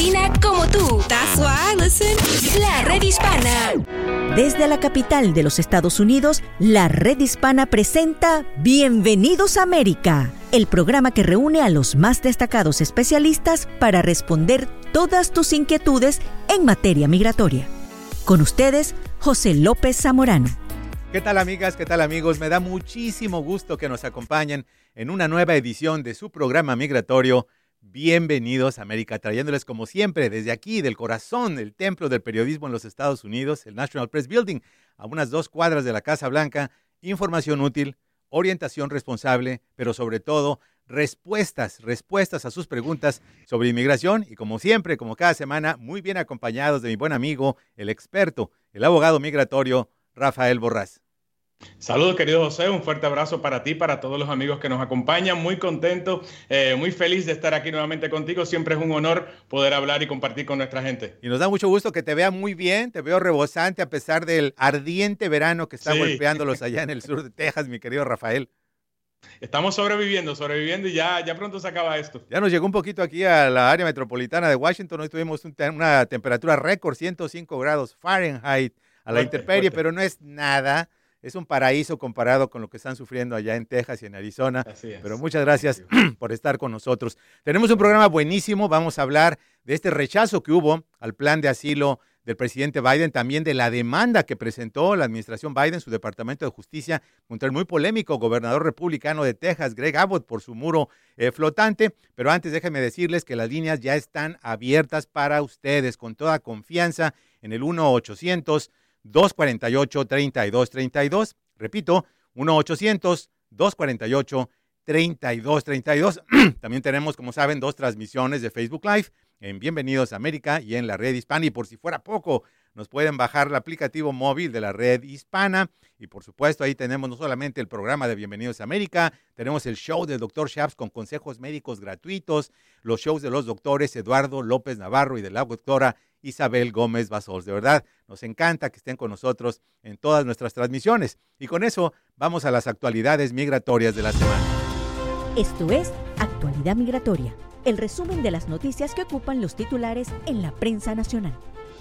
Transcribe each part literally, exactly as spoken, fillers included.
latina como tú. That's why I listen. La Red Hispana. Desde la capital de los Estados Unidos, la Red Hispana presenta Bienvenidos a América, el programa que reúne a los más destacados especialistas para responder todas tus inquietudes en materia migratoria. Con ustedes, José López Zamorano. ¿Qué tal, amigas? ¿Qué tal, amigos? Me da muchísimo gusto que nos acompañen en una nueva edición de su programa migratorio Bienvenidos a América, trayéndoles como siempre desde aquí, del corazón, el templo del periodismo en los Estados Unidos, el National Press Building, a unas dos cuadras de la Casa Blanca, información útil, orientación responsable, pero sobre todo respuestas, respuestas a sus preguntas sobre inmigración y como siempre, como cada semana, muy bien acompañados de mi buen amigo, el experto, el abogado migratorio, Rafael Borrás. Saludos, querido José, un fuerte abrazo para ti, para todos los amigos que nos acompañan, muy contento, eh, muy feliz de estar aquí nuevamente contigo, siempre es un honor poder hablar y compartir con nuestra gente. Y nos da mucho gusto que te vea muy bien, te veo rebosante a pesar del ardiente verano que está sí. golpeándolos allá en el sur de Texas, mi querido Rafael. Estamos sobreviviendo, sobreviviendo y ya, ya pronto se acaba esto. Ya nos llegó un poquito aquí a la área metropolitana de Washington, hoy tuvimos un, una temperatura récord, ciento cinco grados Fahrenheit a la fuerte, intemperie, fuerte. Pero no es nada. Es un paraíso comparado con lo que están sufriendo allá en Texas y en Arizona. Así es. Pero muchas gracias por estar con nosotros. Tenemos un programa buenísimo. Vamos a hablar de este rechazo que hubo al plan de asilo del presidente Biden, también de la demanda que presentó la administración Biden, su Departamento de Justicia, contra el muy polémico gobernador republicano de Texas, Greg Abbott, por su muro eh, flotante. Pero antes déjenme decirles que las líneas ya están abiertas para ustedes con toda confianza en el uno ochocientos, dos cuarenta y ocho, treinta y dos treinta y dos. Repito, uno ochocientos, dos cuarenta y ocho, treinta y dos treinta y dos. También tenemos, como saben, dos transmisiones de Facebook Live en Bienvenidos a América y en la Red Hispana. Y por si fuera poco, nos pueden bajar el aplicativo móvil de la Red Hispana. Y por supuesto, ahí tenemos no solamente el programa de Bienvenidos a América, tenemos el show del doctor Shaps con consejos médicos gratuitos, los shows de los doctores Eduardo López Navarro y de la doctora Isabel Gómez Basols. De verdad, nos encanta que estén con nosotros en todas nuestras transmisiones. Y con eso, vamos a las actualidades migratorias de la semana. Esto es Actualidad Migratoria, el resumen de las noticias que ocupan los titulares en la prensa nacional.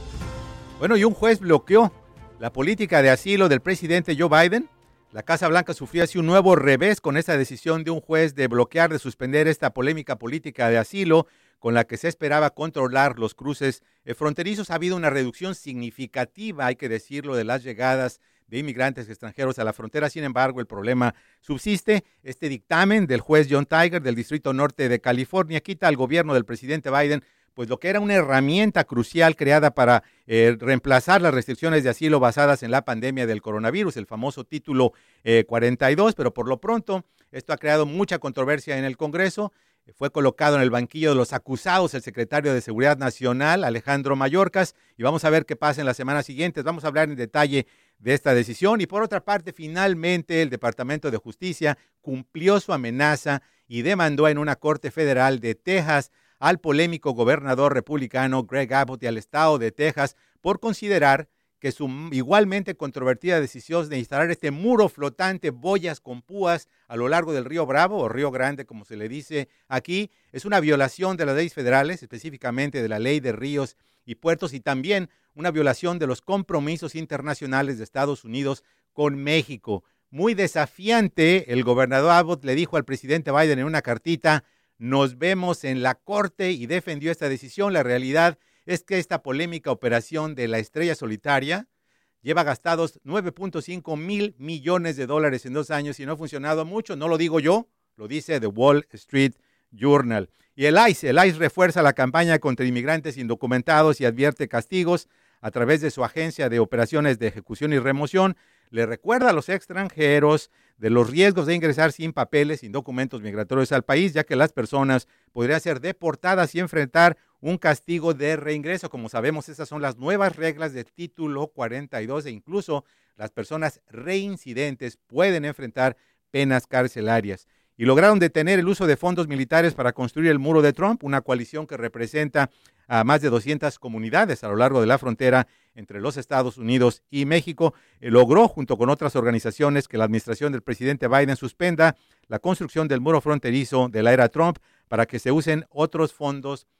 Bueno, y un juez bloqueó la política de asilo del presidente Joe Biden. La Casa Blanca sufrió así un nuevo revés con esa decisión de un juez de bloquear, de suspender esta polémica política de asilo con la que se esperaba controlar los cruces fronterizos. Ha habido una reducción significativa, hay que decirlo, de las llegadas de inmigrantes extranjeros a la frontera. Sin embargo, el problema subsiste. Este dictamen del juez John Tiger del Distrito Norte de California quita al gobierno del presidente Biden pues lo que era una herramienta crucial creada para eh, reemplazar las restricciones de asilo basadas en la pandemia del coronavirus, el famoso título eh, cuarenta y dos, pero por lo pronto esto ha creado mucha controversia en el Congreso. Fue colocado en el banquillo de los acusados el secretario de Seguridad Nacional, Alejandro Mayorkas, y vamos a ver qué pasa en las semanas siguientes. Vamos a hablar en detalle de esta decisión. Y por otra parte, finalmente el Departamento de Justicia cumplió su amenaza y demandó en una corte federal de Texas al polémico gobernador republicano Greg Abbott y al estado de Texas por considerar que su igualmente controvertida decisión de instalar este muro flotante, boyas con púas a lo largo del río Bravo, o Río Grande, como se le dice aquí, es una violación de las leyes federales, específicamente de la ley de ríos y puertos, y también una violación de los compromisos internacionales de Estados Unidos con México. Muy desafiante, el gobernador Abbott le dijo al presidente Biden en una cartita: nos vemos en la corte, y defendió esta decisión. La realidad es que esta polémica operación de la estrella solitaria lleva gastados nueve punto cinco mil millones de dólares en dos años y no ha funcionado mucho. No lo digo yo, lo dice The Wall Street Journal. Y el I C E, el I C E refuerza la campaña contra inmigrantes indocumentados y advierte castigos a través de su agencia de operaciones de ejecución y remoción. Le recuerda a los extranjeros de los riesgos de ingresar sin papeles, sin documentos migratorios al país, ya que las personas podrían ser deportadas y enfrentar un castigo de reingreso. Como sabemos, esas son las nuevas reglas del título cuarenta y dos, e incluso las personas reincidentes pueden enfrentar penas carcelarias. Y lograron detener el uso de fondos militares para construir el muro de Trump, una coalición que representa a más de doscientas comunidades a lo largo de la frontera entre los Estados Unidos y México. Eh, logró, junto con otras organizaciones, que la administración del presidente Biden suspenda la construcción del muro fronterizo de la era Trump para que se usen otros fondos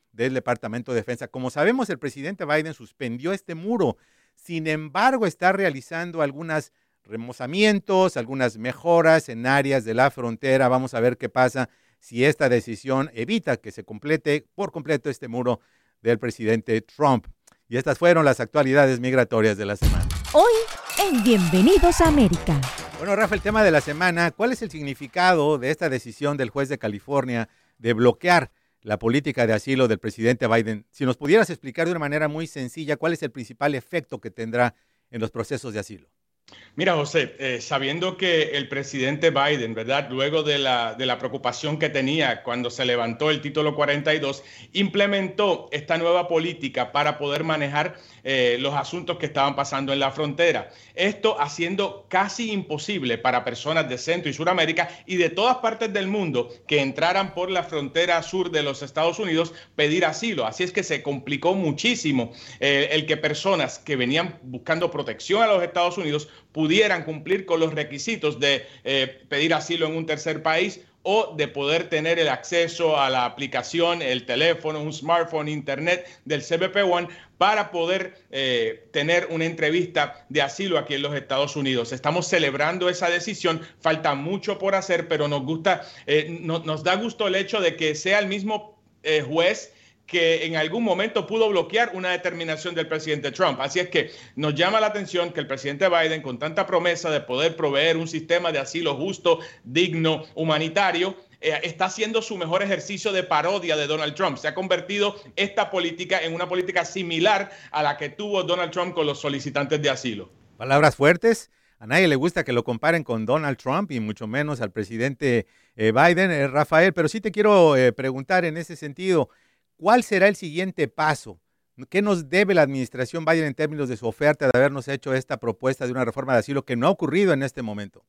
del Departamento de Defensa. Como sabemos, el presidente Biden suspendió este muro. Sin embargo, está realizando algunos remozamientos, algunas mejoras en áreas de la frontera. Vamos a ver qué pasa si esta decisión evita que se complete por completo este muro del presidente Trump. Y estas fueron las actualidades migratorias de la semana. Hoy en Bienvenidos a América. Bueno, Rafa, el tema de la semana, ¿cuál es el significado de esta decisión del juez de California de bloquear la política de asilo del presidente Biden? Si nos pudieras explicar de una manera muy sencilla, ¿cuál es el principal efecto que tendrá en los procesos de asilo? Mira, José, eh, sabiendo que el presidente Biden, ¿verdad?, luego de la, de la preocupación que tenía cuando se levantó el título cuarenta y dos, implementó esta nueva política para poder manejar eh, los asuntos que estaban pasando en la frontera. Esto haciendo casi imposible para personas de Centro y Suramérica y de todas partes del mundo que entraran por la frontera sur de los Estados Unidos pedir asilo. Así es que se complicó muchísimo eh, el que personas que venían buscando protección a los Estados Unidos pudieran cumplir con los requisitos de eh, pedir asilo en un tercer país o de poder tener el acceso a la aplicación, el teléfono, un smartphone, internet del C B P One para poder eh, tener una entrevista de asilo aquí en los Estados Unidos. Estamos celebrando esa decisión, falta mucho por hacer, pero nos gusta, eh, no, nos da gusto el hecho de que sea el mismo eh, juez que en algún momento pudo bloquear una determinación del presidente Trump. Así es que nos llama la atención que el presidente Biden, con tanta promesa de poder proveer un sistema de asilo justo, digno, humanitario, eh, está haciendo su mejor ejercicio de parodia de Donald Trump. Se ha convertido esta política en una política similar a la que tuvo Donald Trump con los solicitantes de asilo. Palabras fuertes. A nadie le gusta que lo comparen con Donald Trump y mucho menos al presidente eh, Biden, eh, Rafael. Pero sí te quiero eh, preguntar en ese sentido, ¿cuál será el siguiente paso? ¿Qué nos debe la administración Biden en términos de su oferta de habernos hecho esta propuesta de una reforma de asilo que no ha ocurrido en este momento?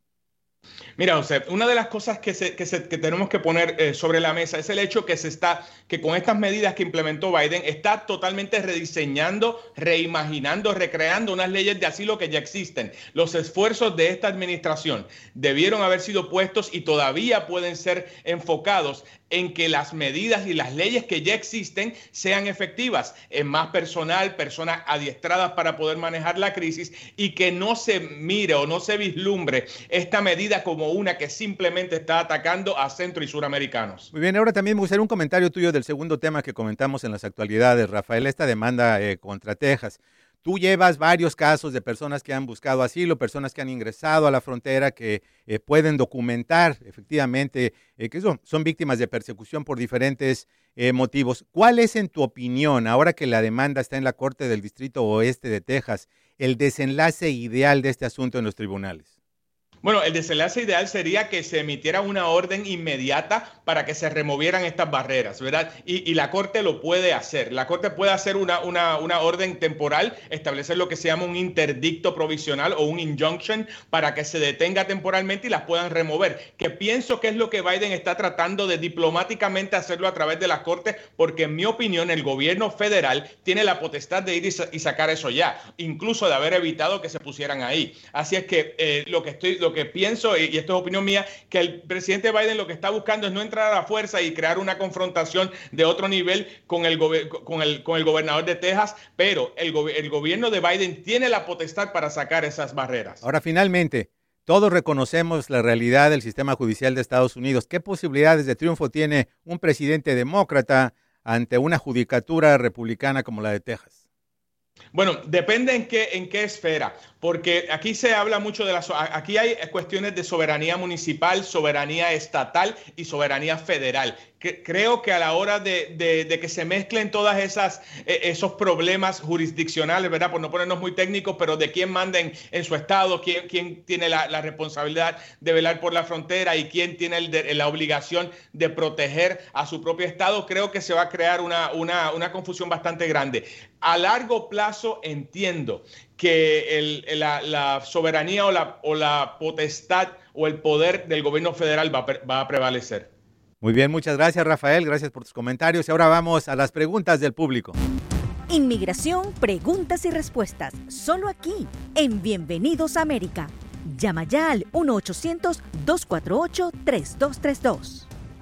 Mira, José, una de las cosas que, se, que, se, que tenemos que poner eh, sobre la mesa es el hecho que se está, que con estas medidas que implementó Biden está totalmente rediseñando, reimaginando, recreando unas leyes de asilo que ya existen. Los esfuerzos de esta administración debieron haber sido puestos y todavía pueden ser enfocados en que las medidas y las leyes que ya existen sean efectivas, en más personal, personas adiestradas para poder manejar la crisis y que no se mire o no se vislumbre esta medida como una que simplemente está atacando a centro y suramericanos. Muy bien, ahora también me gustaría un comentario tuyo del segundo tema que comentamos en las actualidades, Rafael, esta demanda eh, contra Texas. Tú llevas varios casos de personas que han buscado asilo, personas que han ingresado a la frontera, que eh, pueden documentar efectivamente eh, que son, son víctimas de persecución por diferentes eh, motivos. ¿Cuál es, en tu opinión, ahora que la demanda está en la Corte del Distrito Oeste de Texas, el desenlace ideal de este asunto en los tribunales? Bueno, el desenlace ideal sería que se emitiera una orden inmediata para que se removieran estas barreras, ¿verdad? Y, y la Corte lo puede hacer. La Corte puede hacer una, una, una orden temporal, establecer lo que se llama un interdicto provisional o un injunction para que se detenga temporalmente y las puedan remover. Que pienso que es lo que Biden está tratando de diplomáticamente hacerlo a través de la Corte, porque en mi opinión el gobierno federal tiene la potestad de ir y, y sacar eso ya, incluso de haber evitado que se pusieran ahí. Así es que eh, lo que estoy... Lo que pienso, y esto es opinión mía, que el presidente Biden lo que está buscando es no entrar a la fuerza y crear una confrontación de otro nivel con el, con el, con el gobernador de Texas, pero el, go el gobierno de Biden tiene la potestad para sacar esas barreras. Ahora, finalmente, todos reconocemos la realidad del sistema judicial de Estados Unidos. ¿Qué posibilidades de triunfo tiene un presidente demócrata ante una judicatura republicana como la de Texas? Bueno, depende en qué, en qué esfera, porque aquí se habla mucho de la... Aquí hay cuestiones de soberanía municipal, soberanía estatal y soberanía federal. Que, creo que a la hora de, de, de que se mezclen todas esas eh, esos problemas jurisdiccionales, ¿verdad? Por no ponernos muy técnicos, pero de quién manda en, en su estado, quién, quién tiene la, la responsabilidad de velar por la frontera y quién tiene el de, la obligación de proteger a su propio estado, creo que se va a crear una, una, una confusión bastante grande. A largo plazo entiendo que el, la, la soberanía o la, o la potestad o el poder del gobierno federal va, va a prevalecer. Muy bien, muchas gracias, Rafael, gracias por tus comentarios. Y ahora vamos a las preguntas del público. Inmigración, preguntas y respuestas, solo aquí, en Bienvenidos a América. Llama ya al uno ochocientos, dos cuatro ocho, tres dos tres dos.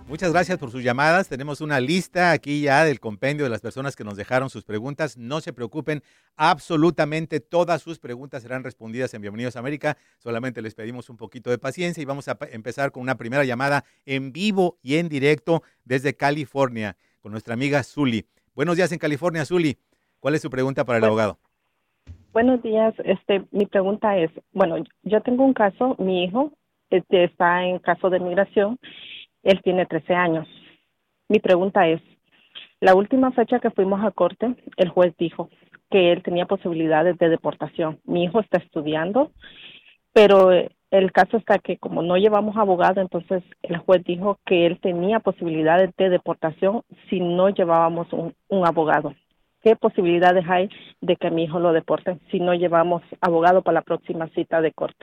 Muchas gracias por sus llamadas. Tenemos una lista aquí ya del compendio de las personas que nos dejaron sus preguntas. No se preocupen, absolutamente todas sus preguntas serán respondidas en Bienvenidos a América. Solamente les pedimos un poquito de paciencia y vamos a empezar con una primera llamada en vivo y en directo desde California con nuestra amiga Zuli. Buenos días en California, Zuli. ¿Cuál es su pregunta para el Bueno, abogado? Buenos días. Este, mi pregunta es, bueno, yo tengo un caso, mi hijo este, está en caso de migración. Él tiene trece años. Mi pregunta es, la última fecha que fuimos a corte, el juez dijo que él tenía posibilidades de deportación. Mi hijo está estudiando, pero el caso está que como no llevamos abogado, entonces el juez dijo que él tenía posibilidades de deportación si no llevábamos un, un abogado. ¿Qué posibilidades hay de que mi hijo lo deporten si no llevamos abogado para la próxima cita de corte?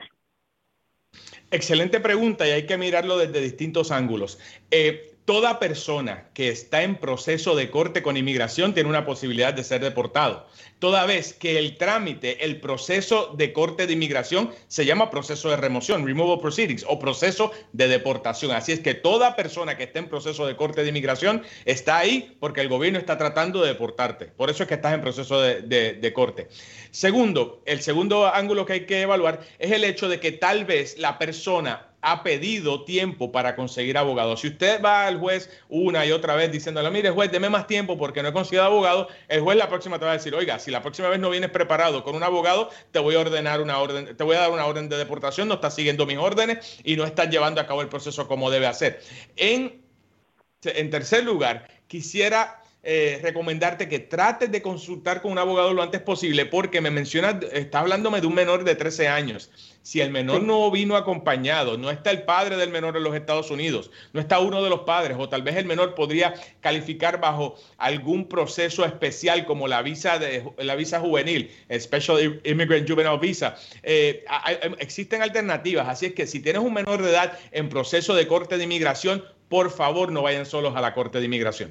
Excelente pregunta y hay que mirarlo desde distintos ángulos. Eh, toda persona que está en proceso de corte con inmigración tiene una posibilidad de ser deportado. Toda vez que el trámite, el proceso de corte de inmigración se llama proceso de remoción, removal proceedings, o proceso de deportación. Así es que toda persona que esté en proceso de corte de inmigración está ahí porque el gobierno está tratando de deportarte. Por eso es que estás en proceso de, de, de corte. Segundo, el segundo ángulo que hay que evaluar es el hecho de que tal vez la persona ha pedido tiempo para conseguir abogado. Si usted va al juez una y otra vez diciéndole, mire juez, deme más tiempo porque no he conseguido abogado, el juez la próxima te va a decir, oiga, si la próxima vez no vienes preparado con un abogado, te voy a ordenar una orden, te voy a dar una orden de deportación, no estás siguiendo mis órdenes y no estás llevando a cabo el proceso como debe hacer. En, en tercer lugar, quisiera Eh, recomendarte que trates de consultar con un abogado lo antes posible porque me mencionas, está hablándome de un menor de trece años. Si el menor no vino acompañado, no está el padre del menor en los Estados Unidos, no está uno de los padres o tal vez el menor podría calificar bajo algún proceso especial como la visa, de, la visa juvenil, Special Immigrant Juvenile Visa. Eh, hay, existen alternativas, así es que si tienes un menor de edad en proceso de corte de inmigración, por favor no vayan solos a la corte de inmigración.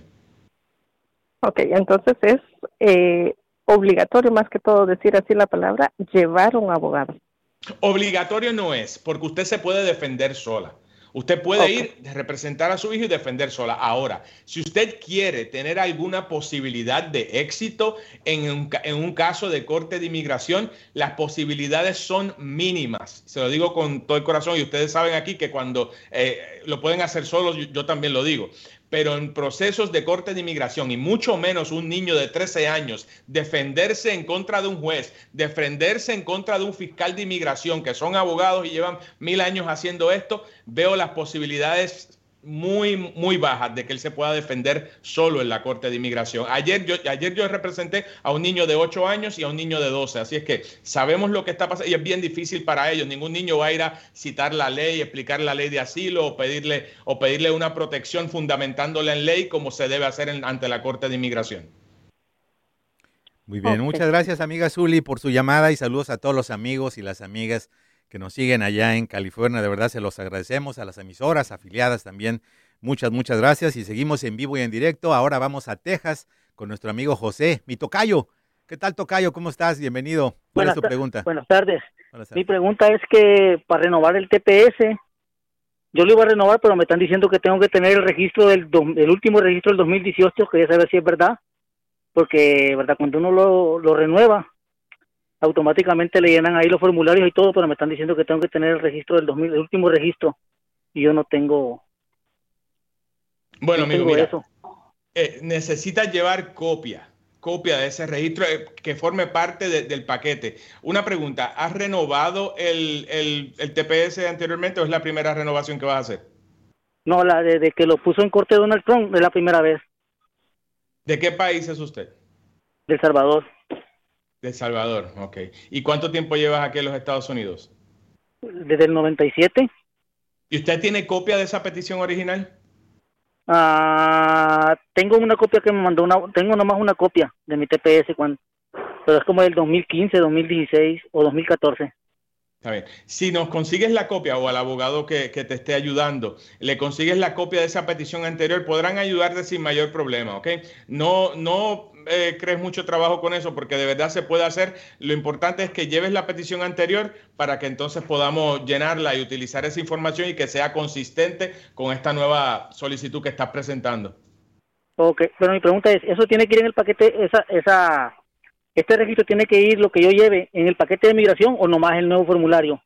Ok, entonces es eh, obligatorio, más que todo decir así la palabra, llevar un abogado. Obligatorio no es, porque usted se puede defender sola. Usted puede okay. ir, representar a su hijo y defender sola. Ahora, si usted quiere tener alguna posibilidad de éxito en un, en un caso de corte de inmigración, las posibilidades son mínimas. Se lo digo con todo el corazón y ustedes saben aquí que cuando eh, lo pueden hacer solos, yo, yo también lo digo. Pero en procesos de corte de inmigración y mucho menos un niño de trece años, defenderse en contra de un juez, defenderse en contra de un fiscal de inmigración que son abogados y llevan mil años haciendo esto, veo las posibilidades muy, muy bajas de que él se pueda defender solo en la corte de inmigración. Ayer yo, ayer yo representé a un niño de ocho años y a un niño de doce, así es que sabemos lo que está pasando y es bien difícil para ellos. Ningún niño va a ir a citar la ley, explicar la ley de asilo o pedirle, o pedirle una protección fundamentándola en ley como se debe hacer en, ante la corte de inmigración. Muy bien, okay. Muchas gracias amiga Zuli por su llamada y saludos a todos los amigos y las amigas que nos siguen allá en California. De verdad se los agradecemos a las emisoras afiliadas también. Muchas, muchas gracias y seguimos en vivo y en directo. Ahora vamos a Texas con nuestro amigo José, mi tocayo. ¿Qué tal, tocayo? ¿Cómo estás? Bienvenido. ¿Cuál buenas es tu pregunta? Buenas tardes. buenas tardes. Mi pregunta es que para renovar el T P S, yo lo iba a renovar, pero me están diciendo que tengo que tener el registro del el último registro del dos mil dieciocho. Quería saber si es verdad, porque verdad cuando uno lo, lo renueva, automáticamente le llenan ahí los formularios y todo, pero me están diciendo que tengo que tener el registro del dos mil, el último registro, y yo no tengo. Bueno, no amigo, tengo mira, eso. Eh, necesitas llevar copia, copia de ese registro eh, que forme parte de, del paquete. Una pregunta, ¿has renovado el, el, el T P S anteriormente o es la primera renovación que vas a hacer? No, la de, de que lo puso en corte Donald Trump es la primera vez. ¿De qué país es usted? De El Salvador. De El Salvador, ok. ¿Y cuánto tiempo llevas aquí en los Estados Unidos? Desde el noventa y siete. ¿Y usted tiene copia de esa petición original? Ah, tengo una copia que me mandó, una, tengo nomás una copia de mi T P S, cuando, pero es como del dos mil quince, dos mil dieciséis o dos mil catorce. Está bien. Si nos consigues la copia o al abogado que, que te esté ayudando, le consigues la copia de esa petición anterior, podrán ayudarte sin mayor problema, ¿ok? No, no eh, crees mucho trabajo con eso porque de verdad se puede hacer. Lo importante es que lleves la petición anterior para que entonces podamos llenarla y utilizar esa información y que sea consistente con esta nueva solicitud que estás presentando. Ok, pero mi pregunta es, ¿eso tiene que ir en el paquete, esa, esa, este registro tiene que ir lo que yo lleve en el paquete de migración o nomás el nuevo formulario?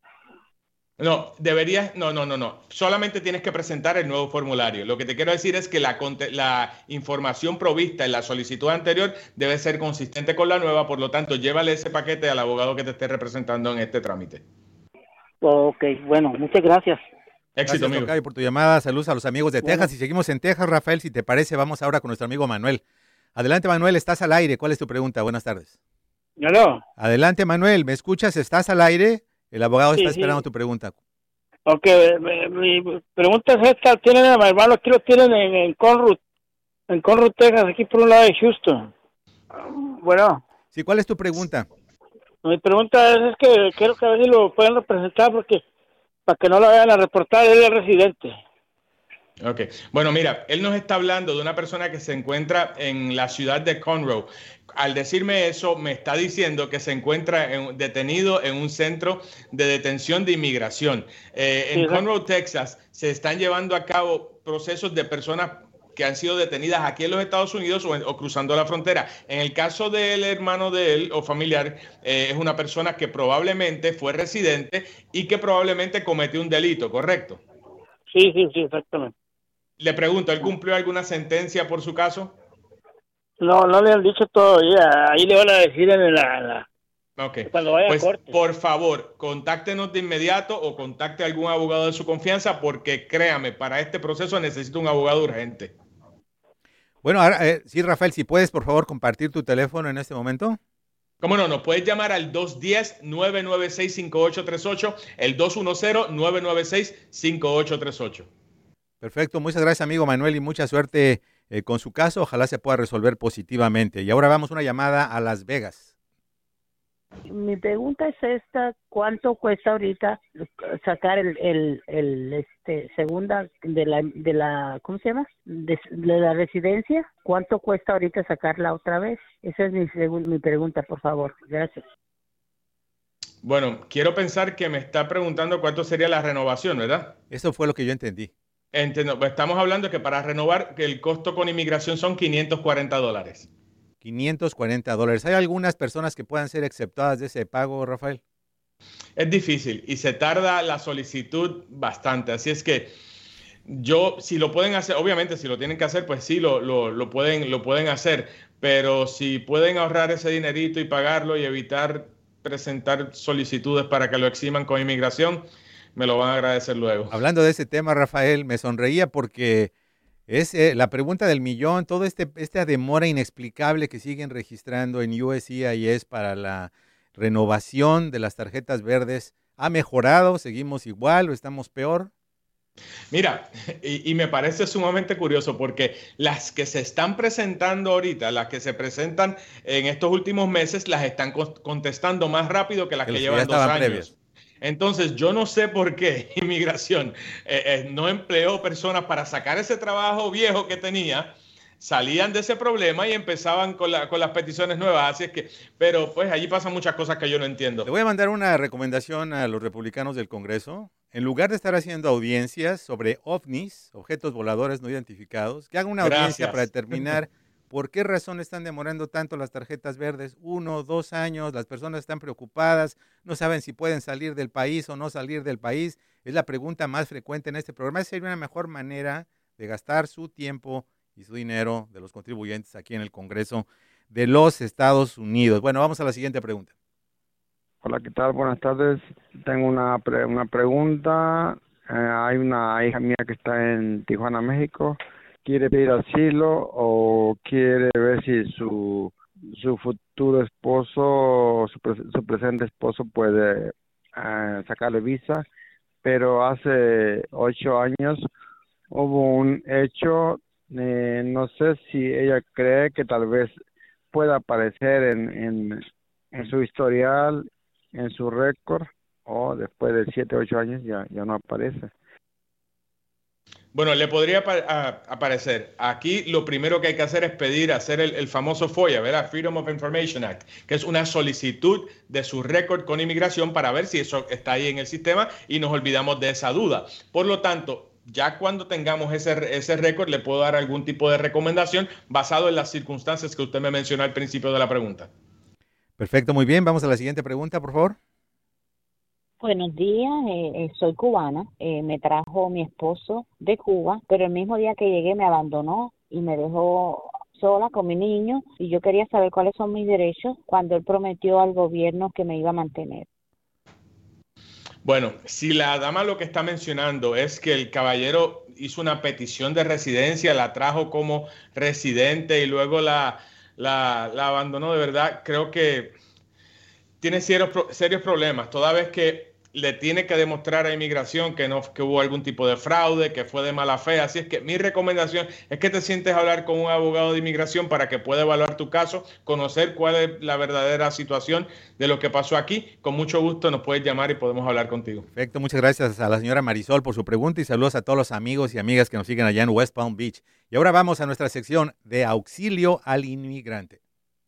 No, deberías, no, no, no, no. Solamente tienes que presentar el nuevo formulario. Lo que te quiero decir es que la, la información provista en la solicitud anterior debe ser consistente con la nueva, por lo tanto, llévale ese paquete al abogado que te esté representando en este trámite. Ok, bueno, muchas gracias. Éxito, Gracias, amigo. Tocayo, por tu llamada. Saludos a los amigos de Bueno. Texas. Y seguimos en Texas, Rafael. Si te parece, vamos ahora con nuestro amigo Manuel. Adelante, Manuel, estás al aire. ¿Cuál es tu pregunta? Buenas tardes. ¿Aló? Adelante, Manuel. ¿Me escuchas? ¿Estás al aire? El abogado Sí, está sí. esperando tu pregunta. Ok, mi, mi pregunta es esta. Tienen a mi hermano, aquí lo tienen en, en Conroe, en Conroe, Texas, aquí por un lado de Houston. Bueno, Sí, ¿cuál es tu pregunta? mi pregunta es, es que quiero que a ver si lo pueden representar porque para que no lo vayan a reportar, él es residente. Ok, bueno, mira, él nos está hablando de una persona que se encuentra en la ciudad de Conroe. Al decirme eso, me está diciendo que se encuentra en, detenido en un centro de detención de inmigración. Eh, en Sí, Conroe, Texas, se están llevando a cabo procesos de personas que han sido detenidas aquí en los Estados Unidos o, en, o cruzando la frontera. En el caso del hermano de él o familiar, eh, es una persona que probablemente fue residente y que probablemente cometió un delito, ¿correcto? Sí, sí, sí, exactamente. Le pregunto, ¿él cumplió alguna sentencia por su caso? No, no le han dicho todavía. Ahí le van a decir en la... en la Ok, cuando vaya pues a corte. por favor, contáctenos de inmediato o contacte a algún abogado de su confianza porque créame, para este proceso necesito un abogado urgente. Bueno, ahora, eh, sí, Rafael, si puedes, por favor, compartir tu teléfono en este momento. ¿Cómo no? Nos puedes llamar al dos uno cero, nueve nueve seis, cinco ocho tres ocho, el dos uno cero, nueve nueve seis, cinco ocho tres ocho. Perfecto, muchas gracias, amigo Manuel, y mucha suerte eh, con su caso. Ojalá se pueda resolver positivamente. Y ahora vamos a una llamada a Las Vegas. Mi pregunta es esta: ¿cuánto cuesta ahorita sacar el, el, el este segunda de la de la ¿cómo se llama? De, de la residencia? ¿Cuánto cuesta ahorita sacarla otra vez? Esa es mi segun, mi pregunta, por favor. Gracias. Bueno, quiero pensar que me está preguntando cuánto sería la renovación, ¿verdad? Eso fue lo que yo entendí. Entiendo. Estamos hablando que para renovar que el costo con inmigración son quinientos cuarenta dólares. quinientos cuarenta dólares. ¿Hay algunas personas que puedan ser exceptuadas de ese pago, Rafael? Es difícil y se tarda la solicitud bastante. Así es que yo, si lo pueden hacer, obviamente si lo tienen que hacer, pues sí, lo, lo, lo, pueden, lo pueden hacer. Pero si pueden ahorrar ese dinerito y pagarlo y evitar presentar solicitudes para que lo eximan con inmigración, me lo van a agradecer luego. Hablando de ese tema, Rafael, me sonreía porque es eh, la pregunta del millón, toda este, esta demora inexplicable que siguen registrando en U S C I S para la renovación de las tarjetas verdes. ¿Ha mejorado? ¿Seguimos igual o estamos peor? Mira, y, y me parece sumamente curioso porque las que se están presentando ahorita, las que se presentan en estos últimos meses, las están contestando más rápido que las que, que llevan dos años. Previas. Entonces, yo no sé por qué Inmigración eh, eh, no empleó personas para sacar ese trabajo viejo que tenía, salían de ese problema y empezaban con, la, con las peticiones nuevas. Así es que, pero pues allí pasan muchas cosas que yo no entiendo. Le voy a mandar una recomendación a los republicanos del Congreso. En lugar de estar haciendo audiencias sobre ovnis, objetos voladores no identificados, que hagan una Gracias. audiencia para determinar por qué razón están demorando tanto las tarjetas verdes. Uno, dos años, las personas están preocupadas, no saben si pueden salir del país o no salir del país. Es la pregunta más frecuente en este programa. Esa sería una mejor manera de gastar su tiempo y su dinero de los contribuyentes aquí en el Congreso de los Estados Unidos. Bueno, vamos a la siguiente pregunta. Hola, ¿qué tal? Buenas tardes. Tengo una pre una pregunta. Eh, hay una hija mía que está en Tijuana, México. Quiere pedir asilo o quiere ver si su su futuro esposo, su, pre su presente esposo puede eh, sacarle visa, pero hace ocho años hubo un hecho, eh, no sé si ella cree que tal vez pueda aparecer en, en, en su historial, en su récord, o después de siete, ocho años ya, ya no aparece. Bueno, le podría apa- a- aparecer. Aquí lo primero que hay que hacer es pedir, hacer el, el famoso FOIA, ¿verdad? Freedom of Information Act, que es una solicitud de su récord con inmigración para ver si eso está ahí en el sistema y nos olvidamos de esa duda. Por lo tanto, ya cuando tengamos ese, ese récord, le puedo dar algún tipo de recomendación basado en las circunstancias que usted me mencionó al principio de la pregunta. Perfecto, muy bien. Vamos a la siguiente pregunta, por favor. Buenos días, eh, eh, soy cubana, eh, me trajo mi esposo de Cuba, pero el mismo día que llegué me abandonó y me dejó sola con mi niño y yo quería saber cuáles son mis derechos cuando él prometió al gobierno que me iba a mantener. Bueno, si la dama lo que está mencionando es que el caballero hizo una petición de residencia, la trajo como residente y luego la, la, la abandonó, de verdad, creo que tiene serios, serios problemas, toda vez que le tiene que demostrar a inmigración que no que hubo algún tipo de fraude, que fue de mala fe. Así es que mi recomendación es que te sientes a hablar con un abogado de inmigración para que pueda evaluar tu caso, conocer cuál es la verdadera situación de lo que pasó aquí. Con mucho gusto nos puedes llamar y podemos hablar contigo. Perfecto, muchas gracias a la señora Marisol por su pregunta y saludos a todos los amigos y amigas que nos siguen allá en West Palm Beach. Y ahora vamos a nuestra sección de auxilio al inmigrante.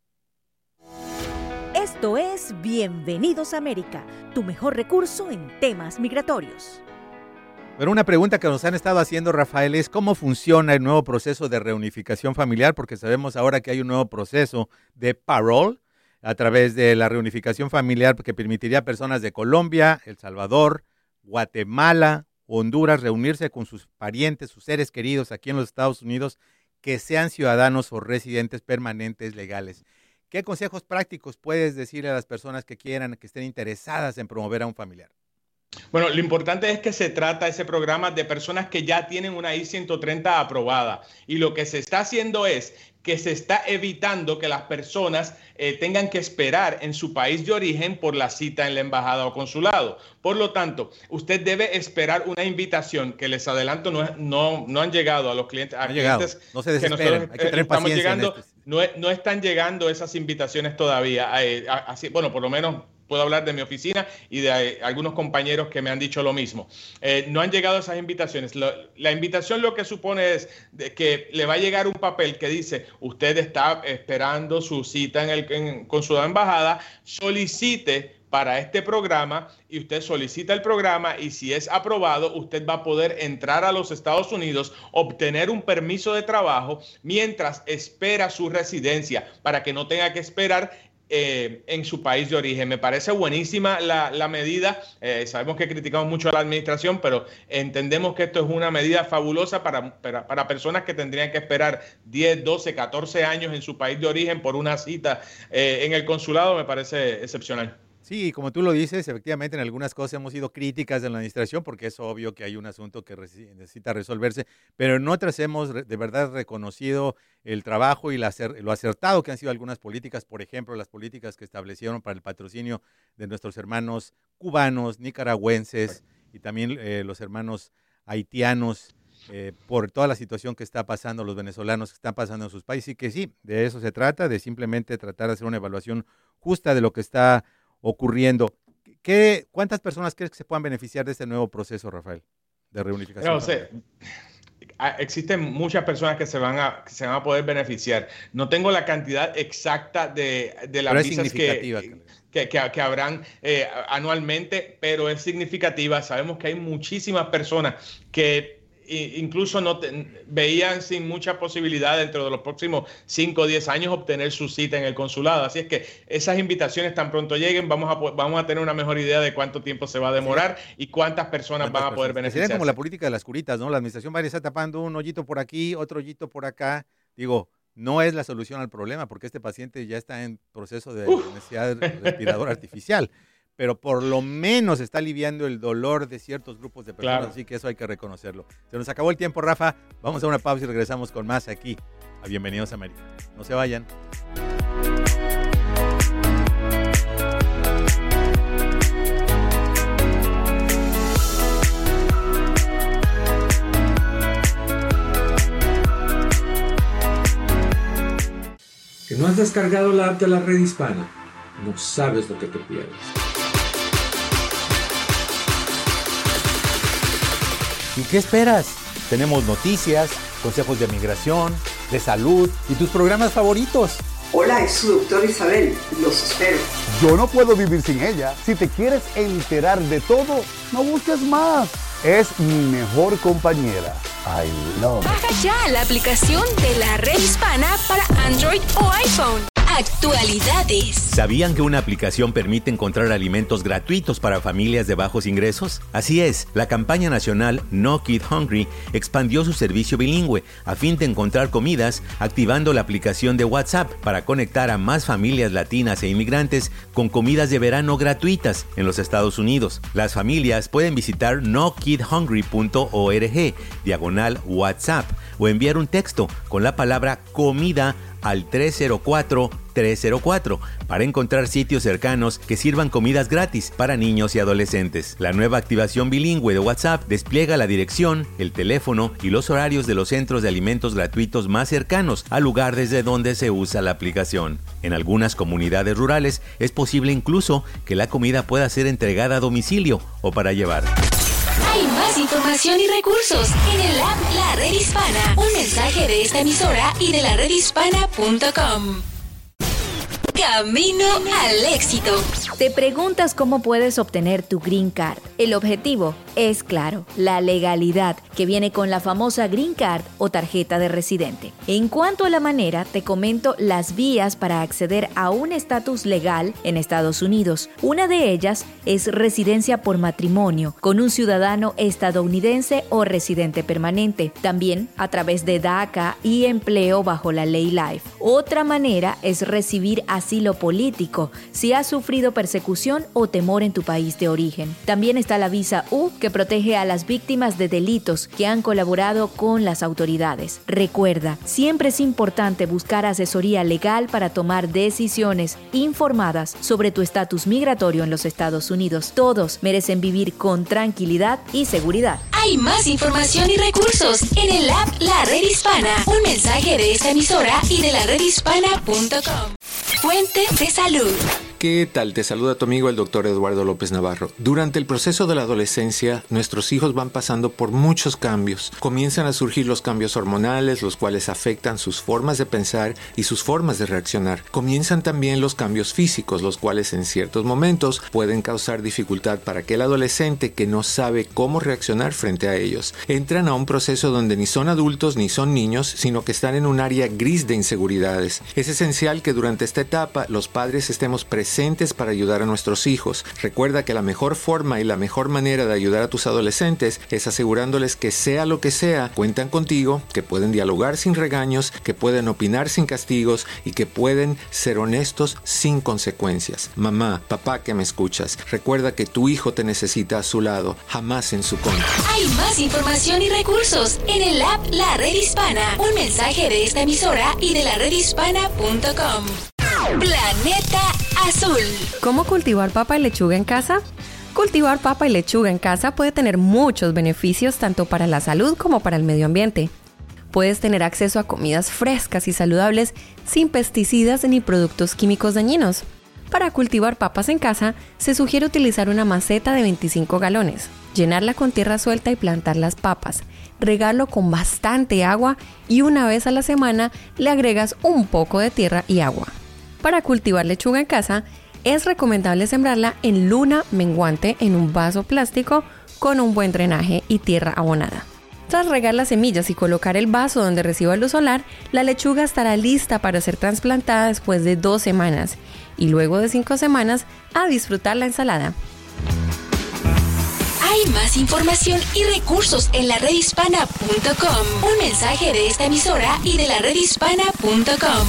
Esto es Bienvenidos a América, tu mejor recurso en temas migratorios. Pero una pregunta que nos han estado haciendo, Rafael, es cómo funciona el nuevo proceso de reunificación familiar, porque sabemos ahora que hay un nuevo proceso de parole a través de la reunificación familiar que permitiría a personas de Colombia, El Salvador, Guatemala, Honduras reunirse con sus parientes, sus seres queridos aquí en los Estados Unidos, que sean ciudadanos o residentes permanentes legales. ¿Qué consejos prácticos puedes decirle a las personas que quieran, que estén interesadas en promover a un familiar? Bueno, lo importante es que se trata ese programa de personas que ya tienen una I ciento treinta aprobada y lo que se está haciendo es que se está evitando que las personas eh, tengan que esperar en su país de origen por la cita en la embajada o consulado. Por lo tanto, usted debe esperar una invitación que les adelanto no, no, no han llegado a los clientes. A no clientes no se desesperen, hay que tener estamos paciencia llegando, en este. no, no están llegando esas invitaciones todavía. Eh, así, bueno, por lo menos puedo hablar de mi oficina y de eh, algunos compañeros que me han dicho lo mismo. Eh, no han llegado esas invitaciones. Lo, la invitación lo que supone es de que le va a llegar un papel que dice, usted está esperando su cita en el en, con su embajada, solicite para este programa y usted solicita el programa y si es aprobado, usted va a poder entrar a los Estados Unidos, obtener un permiso de trabajo mientras espera su residencia para que no tenga que esperar Eh, en su país de origen. Me parece buenísima la, la medida. Eh, sabemos que criticamos mucho a la administración, pero entendemos que esto es una medida fabulosa para, para, para personas que tendrían que esperar diez, doce, catorce años en su país de origen por una cita eh, en el consulado. Me parece excepcional. Sí, como tú lo dices, efectivamente en algunas cosas hemos sido críticas de la administración porque es obvio que hay un asunto que necesita resolverse, pero en otras hemos de verdad reconocido el trabajo y la, lo acertado que han sido algunas políticas, por ejemplo, las políticas que establecieron para el patrocinio de nuestros hermanos cubanos, nicaragüenses y también eh, los hermanos haitianos, eh, por toda la situación que está pasando, los venezolanos que están pasando en sus países, y que sí, de eso se trata, de simplemente tratar de hacer una evaluación justa de lo que está ocurriendo. ¿Qué, ¿Cuántas personas crees que se puedan beneficiar de este nuevo proceso, Rafael, de reunificación? No sé, existen muchas personas que se van a que se van a poder beneficiar. No tengo la cantidad exacta de, de las visas que, que, que, que habrán eh, anualmente, pero es significativa. Sabemos que hay muchísimas personas que incluso no te, veían sin mucha posibilidad dentro de los próximos cinco o diez años obtener su cita en el consulado. Así es que esas invitaciones tan pronto lleguen, vamos a, vamos a tener una mejor idea de cuánto tiempo se va a demorar sí. y cuántas personas ¿Cuántas van a poder personas? beneficiarse. Sería como la política de las curitas, ¿no? La administración va a estar tapando un hoyito por aquí, otro hoyito por acá. Digo, no es la solución al problema porque este paciente ya está en proceso de Uf. necesidad de respirador artificial. Pero por lo menos está aliviando el dolor de ciertos grupos de personas, claro. Así que eso hay que reconocerlo. Se nos acabó el tiempo, Rafa. Vamos a una pausa y regresamos con más aquí a Bienvenidos a América. No se vayan. ¿Que no has descargado la app de la Red Hispana? No sabes lo que te pierdes. ¿Y qué esperas? Tenemos noticias, consejos de migración, de salud y tus programas favoritos. Hola, es su doctora Isabel. Los espero. Yo no puedo vivir sin ella. Si te quieres enterar de todo, no busques más. Es mi mejor compañera. I love it. Baja ya la aplicación de La Red Hispana para Android o iPhone. Actualidades. ¿Sabían que una aplicación permite encontrar alimentos gratuitos para familias de bajos ingresos? Así es, la campaña nacional No Kid Hungry expandió su servicio bilingüe a fin de encontrar comidas, activando la aplicación de WhatsApp para conectar a más familias latinas e inmigrantes con comidas de verano gratuitas en los Estados Unidos. Las familias pueden visitar no kid hungry punto org, diagonal WhatsApp, o enviar un texto con la palabra comida al tres cero cuatro, tres cero cuatro para encontrar sitios cercanos que sirvan comidas gratis para niños y adolescentes. La nueva activación bilingüe de WhatsApp despliega la dirección, el teléfono y los horarios de los centros de alimentos gratuitos más cercanos al lugar desde donde se usa la aplicación. En algunas comunidades rurales es posible incluso que la comida pueda ser entregada a domicilio o para llevar. Hay más información y recursos en el app La Red Hispana. Un mensaje de esta emisora y de la red hispana punto com. Camino al éxito. Te preguntas cómo puedes obtener tu Green Card. El objetivo es claro, la legalidad que viene con la famosa Green Card o tarjeta de residente. En cuanto a la manera, te comento las vías para acceder a un estatus legal en Estados Unidos. Una de ellas es residencia por matrimonio con un ciudadano estadounidense o residente permanente. También a través de DACA y empleo bajo la ley LIFE. Otra manera es recibir asilo político si has sufrido persecución o temor en tu país de origen. También está la visa U, que protege a las víctimas de delitos que han colaborado con las autoridades. Recuerda, siempre es importante buscar asesoría legal para tomar decisiones informadas sobre tu estatus migratorio en los Estados Unidos. Todos merecen vivir con tranquilidad y seguridad. Hay más información y recursos en el app La Red Hispana. Un mensaje de esta emisora y de la red hispana punto com. Fuente de salud. ¿Qué tal? Te saluda tu amigo el doctor Eduardo López Navarro. Durante el proceso de la adolescencia, nuestros hijos van pasando por muchos cambios. Comienzan a surgir los cambios hormonales, los cuales afectan sus formas de pensar y sus formas de reaccionar. Comienzan también los cambios físicos, los cuales en ciertos momentos pueden causar dificultad para aquel adolescente que no sabe cómo reaccionar frente a ellos. Entran a un proceso donde ni son adultos ni son niños, sino que están en un área gris de inseguridades. Es esencial que durante esta etapa los padres estemos presentes presentes para ayudar a nuestros hijos. Recuerda que la mejor forma y la mejor manera de ayudar a tus adolescentes es asegurándoles que sea lo que sea, cuentan contigo, que pueden dialogar sin regaños, que pueden opinar sin castigos y que pueden ser honestos sin consecuencias. Mamá, papá que me escuchas, recuerda que tu hijo te necesita a su lado, jamás en su contra. Hay más información y recursos en el app La Red Hispana. Un mensaje de esta emisora y de la red hispana punto com. Planeta Azul. ¿Cómo cultivar papa y lechuga en casa? Cultivar papa y lechuga en casa puede tener muchos beneficios tanto para la salud como para el medio ambiente. Puedes tener acceso a comidas frescas y saludables sin pesticidas ni productos químicos dañinos. Para cultivar papas en casa, se sugiere utilizar una maceta de veinticinco galones, llenarla con tierra suelta y plantar las papas, regarlo con bastante agua y una vez a la semana le agregas un poco de tierra y agua. Para cultivar lechuga en casa, es recomendable sembrarla en luna menguante en un vaso plástico con un buen drenaje y tierra abonada. Tras regar las semillas y colocar el vaso donde reciba luz solar, la lechuga estará lista para ser trasplantada después de dos semanas y luego de cinco semanas a disfrutar la ensalada. Hay más información y recursos en la red hispana punto com. Un mensaje de esta emisora y de la red hispana punto com.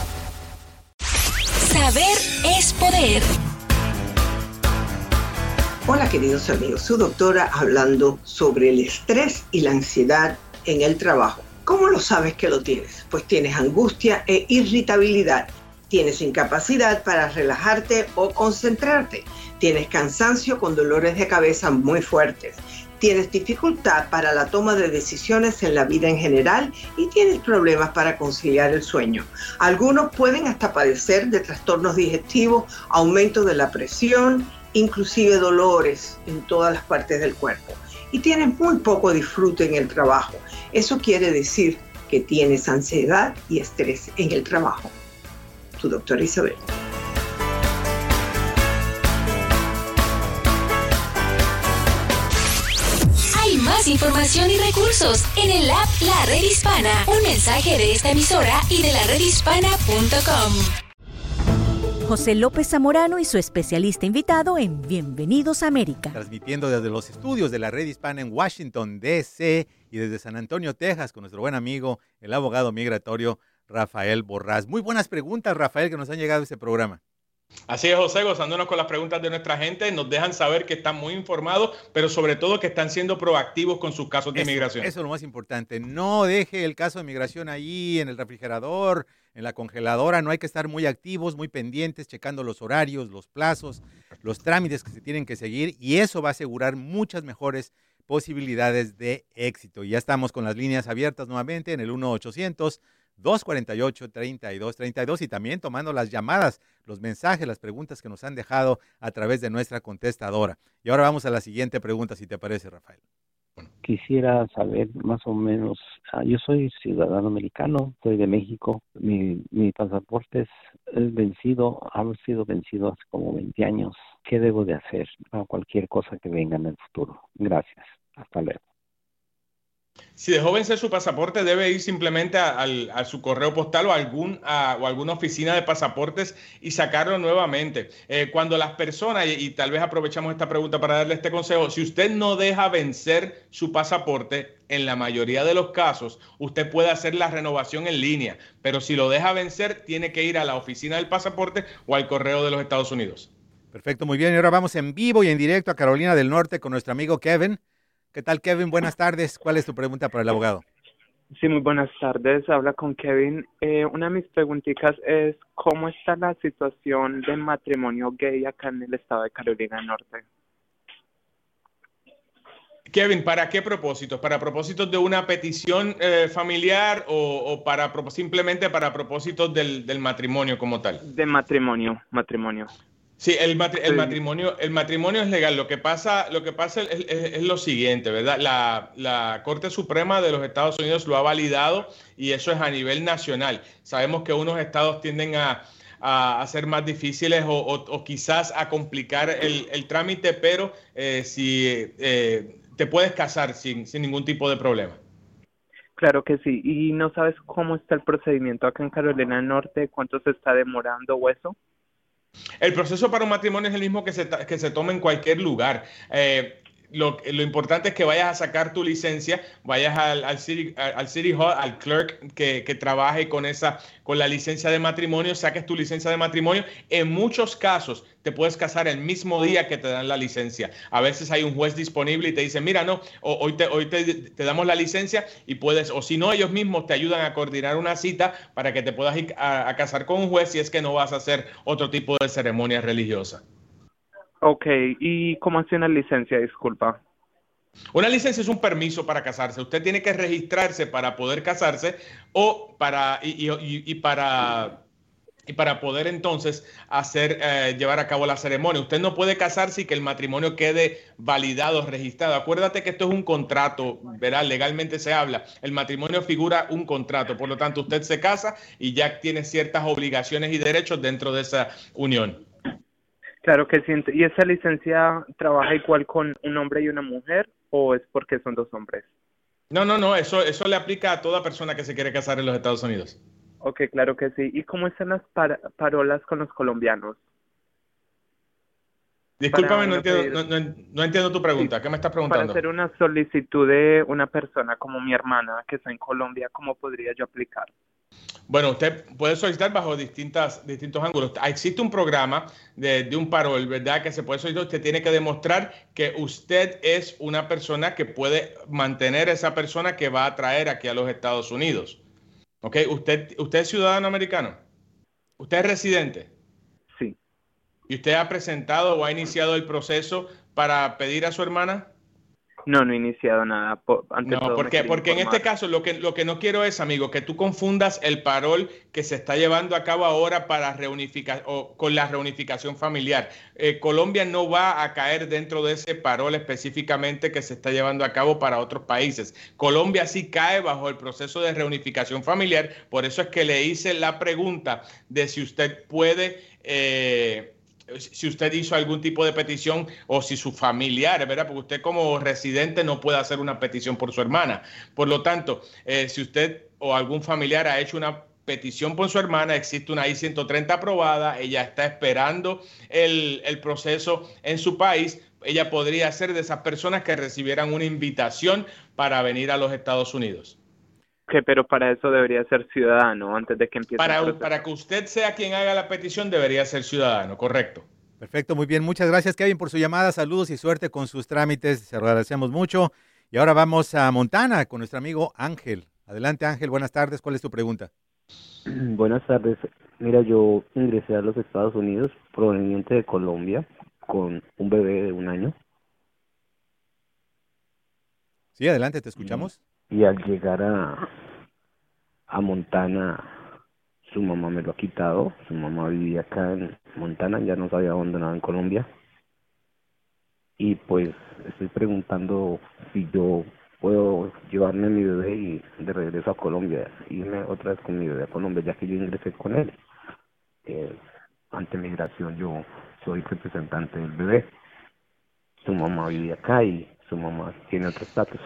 Saber es poder. Hola queridos amigos, su doctora hablando sobre el estrés y la ansiedad en el trabajo. ¿Cómo lo sabes que lo tienes? Pues tienes angustia e irritabilidad. Tienes incapacidad para relajarte o concentrarte. Tienes cansancio con dolores de cabeza muy fuertes. Tienes dificultad para la toma de decisiones en la vida en general y tienes problemas para conciliar el sueño. Algunos pueden hasta padecer de trastornos digestivos, aumento de la presión, inclusive dolores en todas las partes del cuerpo. y tienes muy poco disfrute en el trabajo. Eso quiere decir que tienes ansiedad y estrés en el trabajo. Tu doctora Isabel. Hay más información y recursos en el app La Red Hispana. Un mensaje de esta emisora y de la red hispana punto com. José López Zamorano y su especialista invitado en Bienvenidos a América. Transmitiendo desde los estudios de la Red Hispana en Washington, D C y desde San Antonio, Texas, con nuestro buen amigo, el abogado migratorio Rafael Borrás. Muy buenas preguntas, Rafael, que nos han llegado a este programa. Así es, José, gozándonos con las preguntas de nuestra gente, nos dejan saber que están muy informados, pero sobre todo que están siendo proactivos con sus casos de eso, migración. Eso es lo más importante. No deje el caso de migración ahí en el refrigerador, en la congeladora. No hay que estar muy activos, muy pendientes, checando los horarios, los plazos, los trámites que se tienen que seguir, y eso va a asegurar muchas mejores posibilidades de éxito. Y ya estamos con las líneas abiertas nuevamente en el uno ochocientos, dos cuarenta y ocho, treinta y dos treinta y dos y también tomando las llamadas, los mensajes, las preguntas que nos han dejado a través de nuestra contestadora. Y ahora vamos a la siguiente pregunta, si te parece, Rafael. Quisiera saber más o menos, uh, yo soy ciudadano americano, soy de México, mi, mi pasaporte es, es vencido, ha sido vencido hace como veinte años. ¿Qué debo de hacer para cualquier cosa que venga en el futuro? Gracias, hasta luego. Si dejó vencer su pasaporte, debe ir simplemente a, a, a su correo postal o, algún, a, o alguna oficina de pasaportes y sacarlo nuevamente. Eh, cuando las personas, y, y tal vez aprovechamos esta pregunta para darle este consejo, si usted no deja vencer su pasaporte, en la mayoría de los casos, usted puede hacer la renovación en línea, pero si lo deja vencer, tiene que ir a la oficina del pasaporte o al correo de los Estados Unidos. Perfecto, muy bien. Y ahora vamos en vivo y en directo a Carolina del Norte con nuestro amigo Kevin. ¿Qué tal, Kevin? Buenas tardes. ¿Cuál es tu pregunta para el abogado? Sí, muy buenas tardes. Habla con Kevin. Eh, una de mis preguntitas es, ¿cómo está la situación de matrimonio gay acá en el estado de Carolina del Norte? Kevin, ¿para qué propósitos? ¿Para propósitos de una petición eh, familiar o, o para simplemente para propósitos del, del matrimonio como tal? De matrimonio, matrimonio. Sí, el, matri el matrimonio, el matrimonio es legal. Lo que pasa, lo que pasa es, es, es lo siguiente, ¿verdad? La, la Corte Suprema de los Estados Unidos lo ha validado y eso es a nivel nacional. Sabemos que unos estados tienden a, a, a ser más difíciles o, o, o quizás a complicar el, el trámite, pero eh, si eh, te puedes casar sin, sin ningún tipo de problema. Claro que sí. ¿Y no sabes cómo está el procedimiento acá en Carolina del Norte? ¿Cuánto se está demorando o eso? El proceso para un matrimonio es el mismo que se, que se toma en cualquier lugar. Eh, lo, lo importante es que vayas a sacar tu licencia, vayas al, al, city, al City Hall, al clerk que, que trabaje con, esa, con la licencia de matrimonio, saques tu licencia de matrimonio. En muchos casos te puedes casar el mismo día que te dan la licencia. A veces hay un juez disponible y te dicen, mira, no, hoy te, hoy te, te damos la licencia y puedes, o si no, ellos mismos te ayudan a coordinar una cita para que te puedas ir a, a casar con un juez si es que no vas a hacer otro tipo de ceremonia religiosa. Ok, ¿y cómo hace una licencia? Disculpa. Una licencia es un permiso para casarse. Usted tiene que registrarse para poder casarse o para y, y, y para y para poder entonces hacer eh, llevar a cabo la ceremonia. Usted no puede casarse y que el matrimonio quede validado, registrado. Acuérdate que esto es un contrato, ¿verdad? Legalmente se habla. El matrimonio figura un contrato. Por lo tanto, usted se casa y ya tiene ciertas obligaciones y derechos dentro de esa unión. Claro que sí. ¿Y esa licencia trabaja igual con un hombre y una mujer o es porque son dos hombres? No, no, no. Eso, eso le aplica a toda persona que se quiere casar en los Estados Unidos. Ok, claro que sí. ¿Y cómo están las par parolas con los colombianos? Discúlpame, no entiendo, no, no, no entiendo tu pregunta. ¿Qué me estás preguntando? Para hacer una solicitud de una persona como mi hermana que está en Colombia, ¿cómo podría yo aplicar? Bueno, usted puede solicitar bajo distintas, distintos ángulos. Existe un programa de, de un parol, ¿verdad? Que se puede solicitar. Usted tiene que demostrar que usted es una persona que puede mantener a esa persona que va a traer aquí a los Estados Unidos. ¿Ok? ¿Usted, usted es ciudadano americano? ¿Usted es residente? Sí. ¿Y usted ha presentado o ha iniciado el proceso para pedir a su hermana? No, no he iniciado nada. Por, ante no, todo porque, porque en este caso lo que, lo que no quiero es, amigo, que tú confundas el parol que se está llevando a cabo ahora para reunificar o con la reunificación familiar. Eh, Colombia no va a caer dentro de ese parol específicamente que se está llevando a cabo para otros países. Colombia sí cae bajo el proceso de reunificación familiar, por eso es que le hice la pregunta de si usted puede... Eh, si usted hizo algún tipo de petición o si su familiar, ¿verdad? Porque usted como residente no puede hacer una petición por su hermana. Por lo tanto, eh, si usted o algún familiar ha hecho una petición por su hermana, existe una I ciento treinta aprobada, ella está esperando el, el proceso en su país, ella podría ser de esas personas que recibieran una invitación para venir a los Estados Unidos. Que, pero para eso debería ser ciudadano antes de que empiece para, el proceso. Para que usted sea quien haga la petición, debería ser ciudadano, correcto. Perfecto, muy bien. Muchas gracias, Kevin, por su llamada. Saludos y suerte con sus trámites. Se lo agradecemos mucho. Y ahora vamos a Montana con nuestro amigo Ángel. Adelante, Ángel. Buenas tardes. ¿Cuál es tu pregunta? Buenas tardes. Mira, yo ingresé a los Estados Unidos proveniente de Colombia con un bebé de un año. Sí, adelante, te escuchamos. Y al llegar a, a Montana, su mamá me lo ha quitado. Su mamá vivía acá en Montana, ya nos había abandonado en Colombia. Y pues estoy preguntando si yo puedo llevarme a mi bebé y de regreso a Colombia, irme otra vez con mi bebé a Colombia, ya que yo ingresé con él. Eh, ante migración yo soy representante del bebé. Su mamá vivía acá y su mamá tiene otro estatus.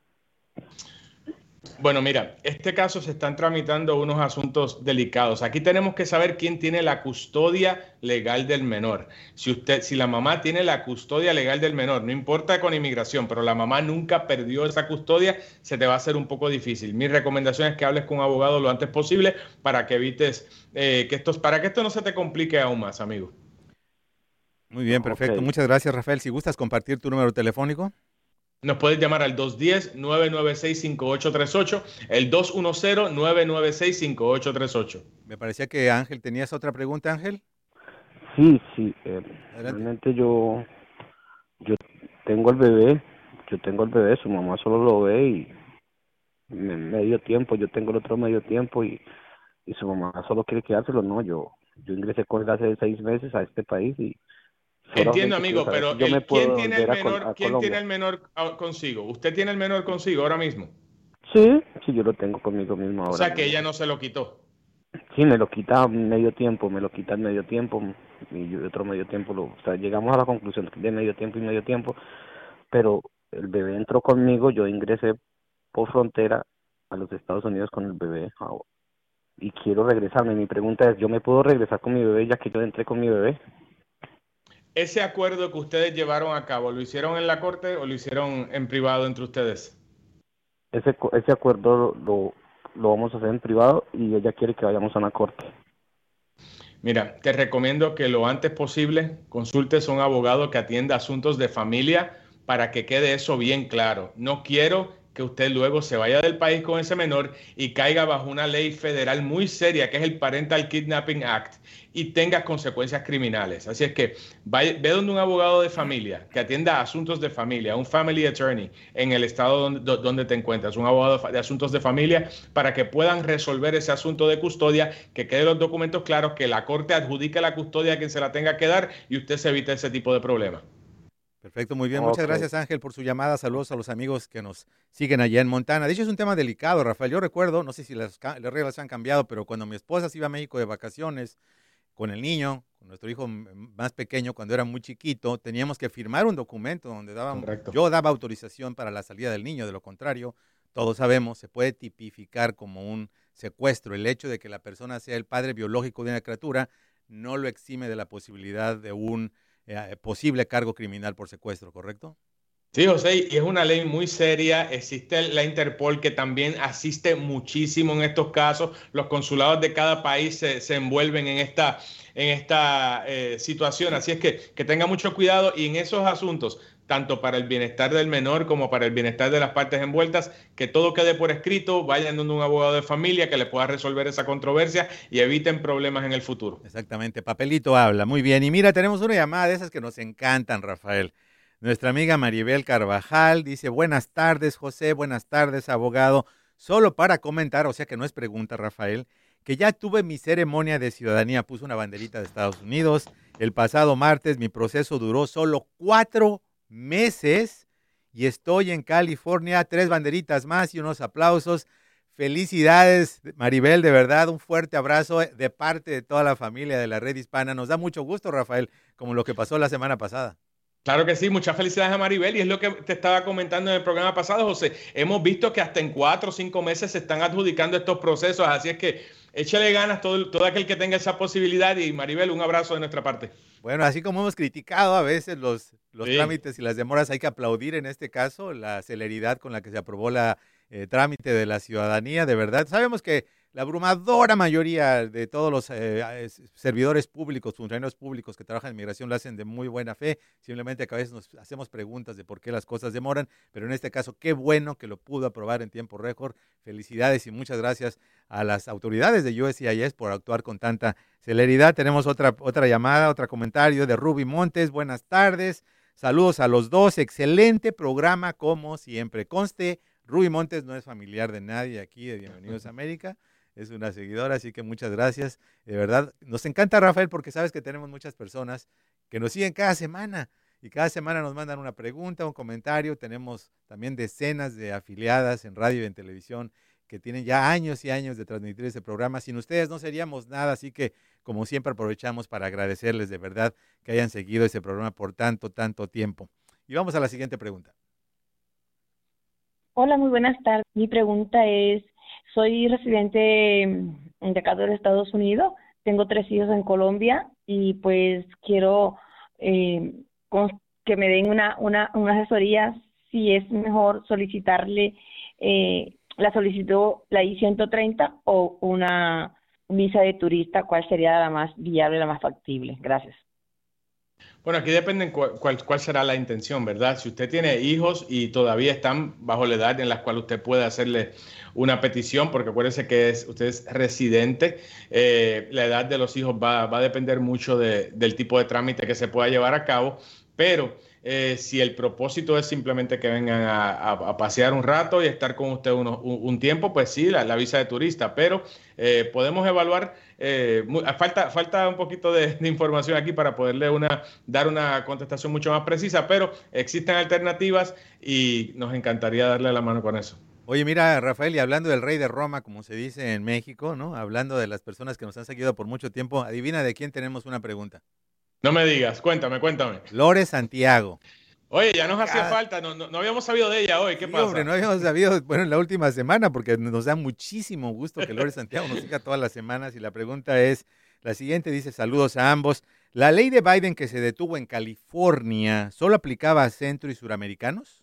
Bueno, mira, este caso se están tramitando unos asuntos delicados. Aquí tenemos que saber quién tiene la custodia legal del menor. Si usted, si la mamá tiene la custodia legal del menor, no importa con inmigración, pero la mamá nunca perdió esa custodia, se te va a hacer un poco difícil. Mi recomendación es que hables con un abogado lo antes posible para que evites eh, que esto, para que esto no se te complique aún más, amigo. Muy bien, perfecto. Okay. Muchas gracias, Rafael. Si gustas compartir tu número telefónico. Nos puedes llamar al dos uno cero, nueve nueve seis, cinco ocho tres ocho, el dos uno cero, nueve nueve seis, cinco ocho tres ocho. Me parecía que Ángel, ¿tenías otra pregunta, Ángel? Sí, sí. Eh, realmente yo, yo tengo el bebé, yo tengo el bebé, su mamá solo lo ve y me, medio tiempo, yo tengo el otro medio tiempo y, y su mamá solo quiere quedárselo. No, yo, yo ingresé con él hace seis meses a este país y entiendo, amigo, pero el, ¿quién, tiene el, menor, a, a ¿quién tiene el menor consigo? ¿Usted tiene el menor consigo ahora mismo? Sí, sí, yo lo tengo conmigo mismo ahora. O sea, mismo. Que ella no se lo quitó. Sí, me lo quita medio tiempo, me lo quita en medio tiempo y yo otro medio tiempo. Lo, o sea, llegamos a la conclusión de medio tiempo y medio tiempo, pero el bebé entró conmigo, yo ingresé por frontera a los Estados Unidos con el bebé y quiero regresarme. Mi pregunta es, ¿yo me puedo regresar con mi bebé ya que yo entré con mi bebé? ¿Ese acuerdo que ustedes llevaron a cabo, lo hicieron en la corte o lo hicieron en privado entre ustedes? Ese, ese acuerdo lo, lo vamos a hacer en privado y ella quiere que vayamos a una corte. Mira, te recomiendo que lo antes posible consultes a un abogado que atienda asuntos de familia para que quede eso bien claro. No quiero que usted luego se vaya del país con ese menor y caiga bajo una ley federal muy seria, que es el Parental Kidnapping Act, y tenga consecuencias criminales. Así es que vaya, ve donde un abogado de familia que atienda asuntos de familia, un family attorney en el estado donde, donde te encuentras, un abogado de asuntos de familia, para que puedan resolver ese asunto de custodia, que queden los documentos claros, que la corte adjudique la custodia a quien se la tenga que dar y usted se evite ese tipo de problemas. Perfecto, muy bien. Okay. Muchas gracias, Ángel, por su llamada. Saludos a los amigos que nos siguen allá en Montana. De hecho, es un tema delicado, Rafael. Yo recuerdo, no sé si las, las reglas se han cambiado, pero cuando mi esposa se iba a México de vacaciones con el niño, con nuestro hijo más pequeño, cuando era muy chiquito, teníamos que firmar un documento donde dábamos, yo daba autorización para la salida del niño. De lo contrario, todos sabemos, se puede tipificar como un secuestro. El hecho de que la persona sea el padre biológico de una criatura no lo exime de la posibilidad de un Eh, posible cargo criminal por secuestro, ¿correcto? Sí, José, y es una ley muy seria. Existe la Interpol, que también asiste muchísimo en estos casos. Los consulados de cada país se, se envuelven en esta, en esta eh, situación. Así es que, que tenga mucho cuidado y en esos asuntos, tanto para el bienestar del menor como para el bienestar de las partes envueltas, que todo quede por escrito, vayan donde un abogado de familia que le pueda resolver esa controversia y eviten problemas en el futuro. Exactamente, papelito habla, muy bien. Y mira, tenemos una llamada de esas que nos encantan, Rafael. Nuestra amiga Maribel Carvajal dice, buenas tardes, José, buenas tardes, abogado. Solo para comentar, o sea que no es pregunta, Rafael, que ya tuve mi ceremonia de ciudadanía, puso una banderita de Estados Unidos. El pasado martes mi proceso duró solo cuatro meses y estoy en California, tres banderitas más y unos aplausos. Felicidades, Maribel, de verdad, un fuerte abrazo de parte de toda la familia de la Red Hispana. Nos da mucho gusto, Rafael, como lo que pasó la semana pasada. Claro que sí, muchas felicidades a Maribel y es lo que te estaba comentando en el programa pasado, José. Hemos visto que hasta en cuatro o cinco meses se están adjudicando estos procesos, así es que échale ganas todo, todo aquel que tenga esa posibilidad y Maribel, un abrazo de nuestra parte. Bueno, así como hemos criticado a veces los, los Sí. trámites y las demoras, hay que aplaudir en este caso la celeridad con la que se aprobó la eh, trámite de la ciudadanía, de verdad. Sabemos que la abrumadora mayoría de todos los eh, servidores públicos, funcionarios públicos que trabajan en migración lo hacen de muy buena fe, simplemente que a veces nos hacemos preguntas de por qué las cosas demoran, pero en este caso qué bueno que lo pudo aprobar en tiempo récord. Felicidades y muchas gracias a las autoridades de U S C I S por actuar con tanta celeridad. Tenemos otra, otra llamada, otro comentario de Ruby Montes. Buenas tardes, saludos a los dos, excelente programa como siempre. Conste, Ruby Montes no es familiar de nadie aquí de Bienvenidos a América, es una seguidora, así que muchas gracias. De verdad, nos encanta, Rafael, porque sabes que tenemos muchas personas que nos siguen cada semana y cada semana nos mandan una pregunta, un comentario. Tenemos también decenas de afiliadas en radio y en televisión que tienen ya años y años de transmitir este programa. Sin ustedes no seríamos nada, así que como siempre aprovechamos para agradecerles de verdad que hayan seguido ese programa por tanto, tanto tiempo. Y vamos a la siguiente pregunta. Hola, muy buenas tardes. Mi pregunta es, soy residente de acá de los Estados Unidos, tengo tres hijos en Colombia y pues quiero eh, con- que me den una, una, una asesoría si es mejor solicitarle eh, la solicitud, la I ciento treinta o una visa de turista, ¿cuál sería la más viable, la más factible? Gracias. Bueno, aquí depende cuál, cuál, cuál será la intención, ¿verdad? Si usted tiene hijos y todavía están bajo la edad en la cual usted puede hacerle una petición, porque acuérdese que es, usted es residente, eh, la edad de los hijos va, va a depender mucho de, del tipo de trámite que se pueda llevar a cabo, pero eh, si el propósito es simplemente que vengan a, a, a pasear un rato y estar con usted uno, un, un tiempo, pues sí, la, la visa de turista, pero eh, podemos evaluar, eh, muy, falta, falta un poquito de, de información aquí para poderle una, dar una contestación mucho más precisa, pero existen alternativas y nos encantaría darle la mano con eso. Oye, mira, Rafael, y hablando del rey de Roma, como se dice en México, ¿no? Hablando de las personas que nos han seguido por mucho tiempo, adivina de quién tenemos una pregunta. No me digas, cuéntame, cuéntame. Lore Santiago. Oye, ya nos hacía Cada- falta, no, no, no habíamos sabido de ella hoy, ¿qué Sí, pasa? hombre, no habíamos sabido, bueno, en la última semana, porque nos da muchísimo gusto que Lore Santiago nos siga todas las semanas. Y la pregunta es la siguiente, dice, saludos a ambos. ¿La ley de Biden que se detuvo en California solo aplicaba a centro y suramericanos?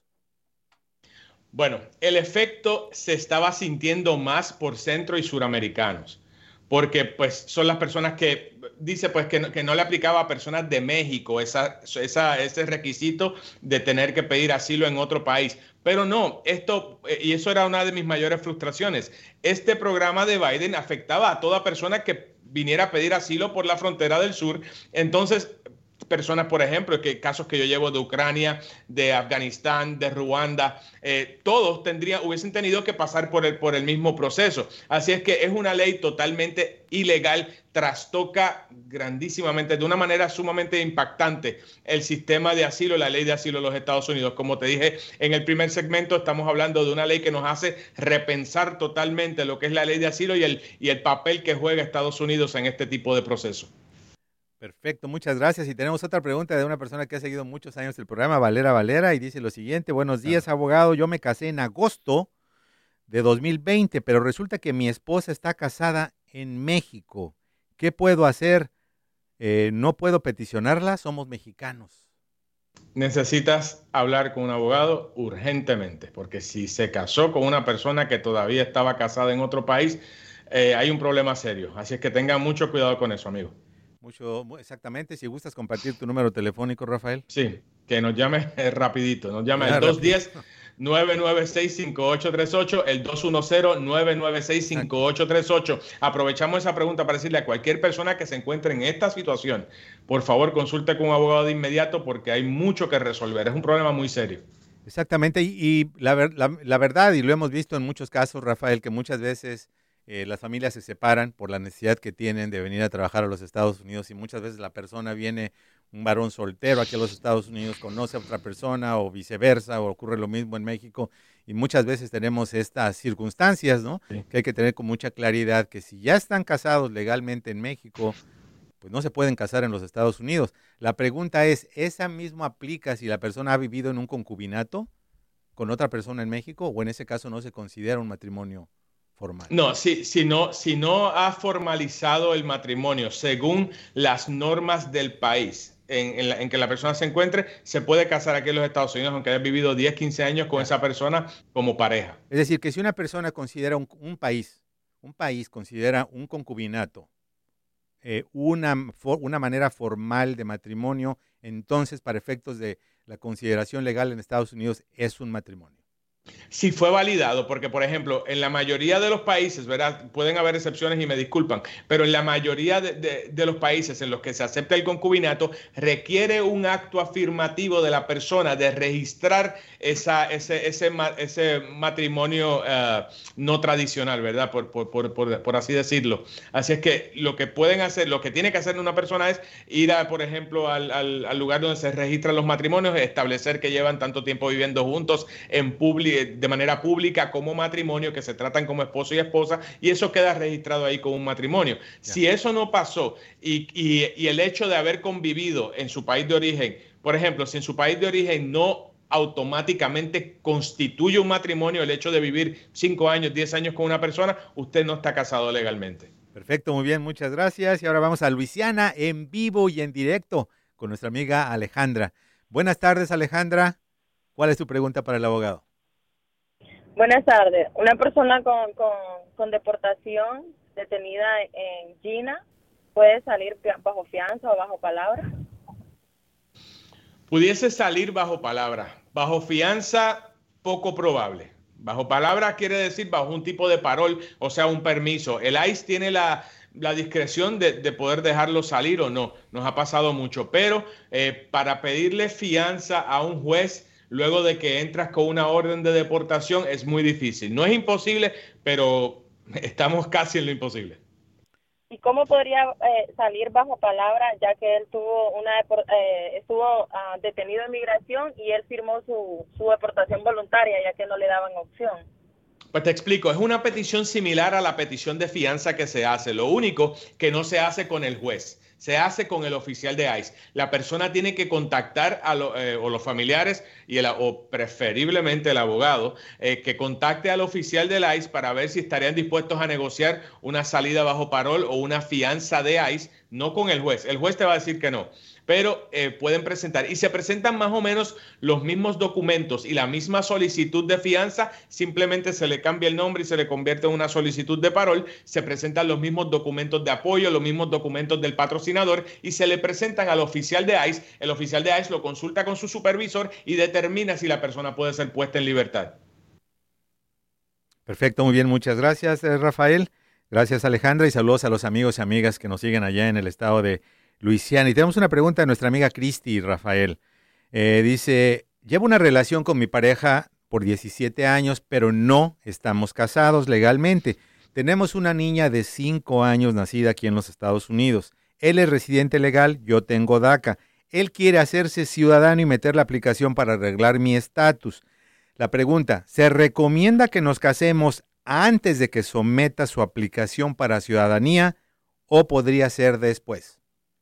Bueno, el efecto se estaba sintiendo más por centro y suramericanos, porque pues son las personas que, dice pues que no, que no le aplicaba a personas de México esa, esa, ese requisito de tener que pedir asilo en otro país. Pero no, esto, eh, y eso era una de mis mayores frustraciones, este programa de Biden afectaba a toda persona que viniera a pedir asilo por la frontera del sur. Entonces, personas, por ejemplo, que casos que yo llevo de Ucrania, de Afganistán, de Ruanda, eh, todos tendrían, hubiesen tenido que pasar por el, por el mismo proceso. Así es que es una ley totalmente ilegal, trastoca grandísimamente, de una manera sumamente impactante, el sistema de asilo, la ley de asilo de los Estados Unidos. Como te dije en el primer segmento, estamos hablando de una ley que nos hace repensar totalmente lo que es la ley de asilo y el, y el papel que juega Estados Unidos en este tipo de proceso. Perfecto, muchas gracias. Y tenemos otra pregunta de una persona que ha seguido muchos años el programa, Valera Valera, y dice lo siguiente: buenos días, abogado. Yo me casé en agosto de dos mil veinte, pero resulta que mi esposa está casada en México. ¿Qué puedo hacer? Eh, ¿No puedo peticionarla? Somos mexicanos. Necesitas hablar con un abogado urgentemente, porque si se casó con una persona que todavía estaba casada en otro país, eh, hay un problema serio. Así es que tengan mucho cuidado con eso, amigo. Mucho, exactamente. Si gustas compartir tu número telefónico, Rafael. Sí, que nos llame eh, rapidito, nos llame Ah, al dos uno cero, nueve nueve seis, cinco ocho tres ocho, el dos uno cero, nueve nueve seis, cinco ocho tres ocho. Aprovechamos esa pregunta para decirle a cualquier persona que se encuentre en esta situación, por favor consulte con un abogado de inmediato porque hay mucho que resolver. Es un problema muy serio. Exactamente, y, y la, ver, la, la verdad, y lo hemos visto en muchos casos, Rafael, que muchas veces eh, las familias se separan por la necesidad que tienen de venir a trabajar a los Estados Unidos, y muchas veces la persona viene, un varón soltero aquí a los Estados Unidos, conoce a otra persona o viceversa, o ocurre lo mismo en México, y muchas veces tenemos estas circunstancias, ¿no? Sí. Que hay que tener con mucha claridad que si ya están casados legalmente en México, pues no se pueden casar en los Estados Unidos. La pregunta es, ¿esa mismo aplica si la persona ha vivido en un concubinato con otra persona en México, o en ese caso no se considera un matrimonio formal? No, si, si no, si no ha formalizado el matrimonio según las normas del país en, en, la, en que la persona se encuentre, se puede casar aquí en los Estados Unidos aunque haya vivido diez, quince años con esa persona como pareja. Es decir, que si una persona considera un, un país, un país considera un concubinato, Eh, una, una manera formal de matrimonio, entonces para efectos de la consideración legal en Estados Unidos es un matrimonio. Si fue validado, porque por ejemplo, en la mayoría de los países, ¿verdad? Pueden haber excepciones y me disculpan, pero en la mayoría de, de, de los países en los que se acepta el concubinato, requiere un acto afirmativo de la persona de registrar esa, ese, ese, ese matrimonio uh, no tradicional, ¿verdad? Por, por, por, por, por así decirlo. Así es que lo que pueden hacer, lo que tiene que hacer una persona es ir, a, por ejemplo, al, al, al lugar donde se registran los matrimonios, establecer que llevan tanto tiempo viviendo juntos en público, de manera pública como matrimonio, que se tratan como esposo y esposa, y eso queda registrado ahí como un matrimonio. Yeah. Si eso no pasó y, y, y el hecho de haber convivido en su país de origen, por ejemplo, si en su país de origen no automáticamente constituye un matrimonio el hecho de vivir cinco años, diez años con una persona, usted no está casado legalmente. Perfecto, muy bien, muchas gracias. Y ahora vamos a Luisiana en vivo y en directo con nuestra amiga Alejandra. Buenas tardes, Alejandra. ¿Cuál es tu pregunta para el abogado? Buenas tardes. Una persona con, con, con deportación detenida en China, ¿puede salir bajo fianza o bajo palabra? Pudiese salir bajo palabra. Bajo fianza, poco probable. Bajo palabra quiere decir bajo un tipo de parol, o sea, un permiso. El I C E tiene la, la discreción de, de poder dejarlo salir o no. Nos ha pasado mucho. Pero eh, para pedirle fianza a un juez luego de que entras con una orden de deportación es muy difícil. No es imposible, pero estamos casi en lo imposible. ¿Y cómo podría eh, salir bajo palabra, ya que él tuvo una eh, estuvo uh, detenido en migración y él firmó su, su deportación voluntaria, ya que no le daban opción? Pues te explico, es una petición similar a la petición de fianza que se hace. Lo único que no se hace con el juez. Se hace con el oficial de I C E. La persona tiene que contactar a lo, eh, o los familiares y el, o preferiblemente el abogado eh, que contacte al oficial del I C E para ver si estarían dispuestos a negociar una salida bajo parol o una fianza de I C E, no con el juez. El juez te va a decir que no, pero eh, pueden presentar y se presentan más o menos los mismos documentos y la misma solicitud de fianza, simplemente se le cambia el nombre y se le convierte en una solicitud de parol, se presentan los mismos documentos de apoyo, los mismos documentos del patrocinador y se le presentan al oficial de I C E. El oficial de I C E lo consulta con su supervisor y determina si la persona puede ser puesta en libertad. Perfecto, muy bien, muchas gracias, Rafael. Gracias, Alejandra, y saludos a los amigos y amigas que nos siguen allá en el estado de Luisiana. Y tenemos una pregunta de nuestra amiga Cristi, Rafael. Eh, dice, llevo una relación con mi pareja por diecisiete años, pero no estamos casados legalmente. Tenemos una niña de cinco años nacida aquí en los Estados Unidos. Él es residente legal, yo tengo DACA. Él quiere hacerse ciudadano y meter la aplicación para arreglar mi estatus. La pregunta, ¿se recomienda que nos casemos antes de que someta su aplicación para ciudadanía o podría ser después?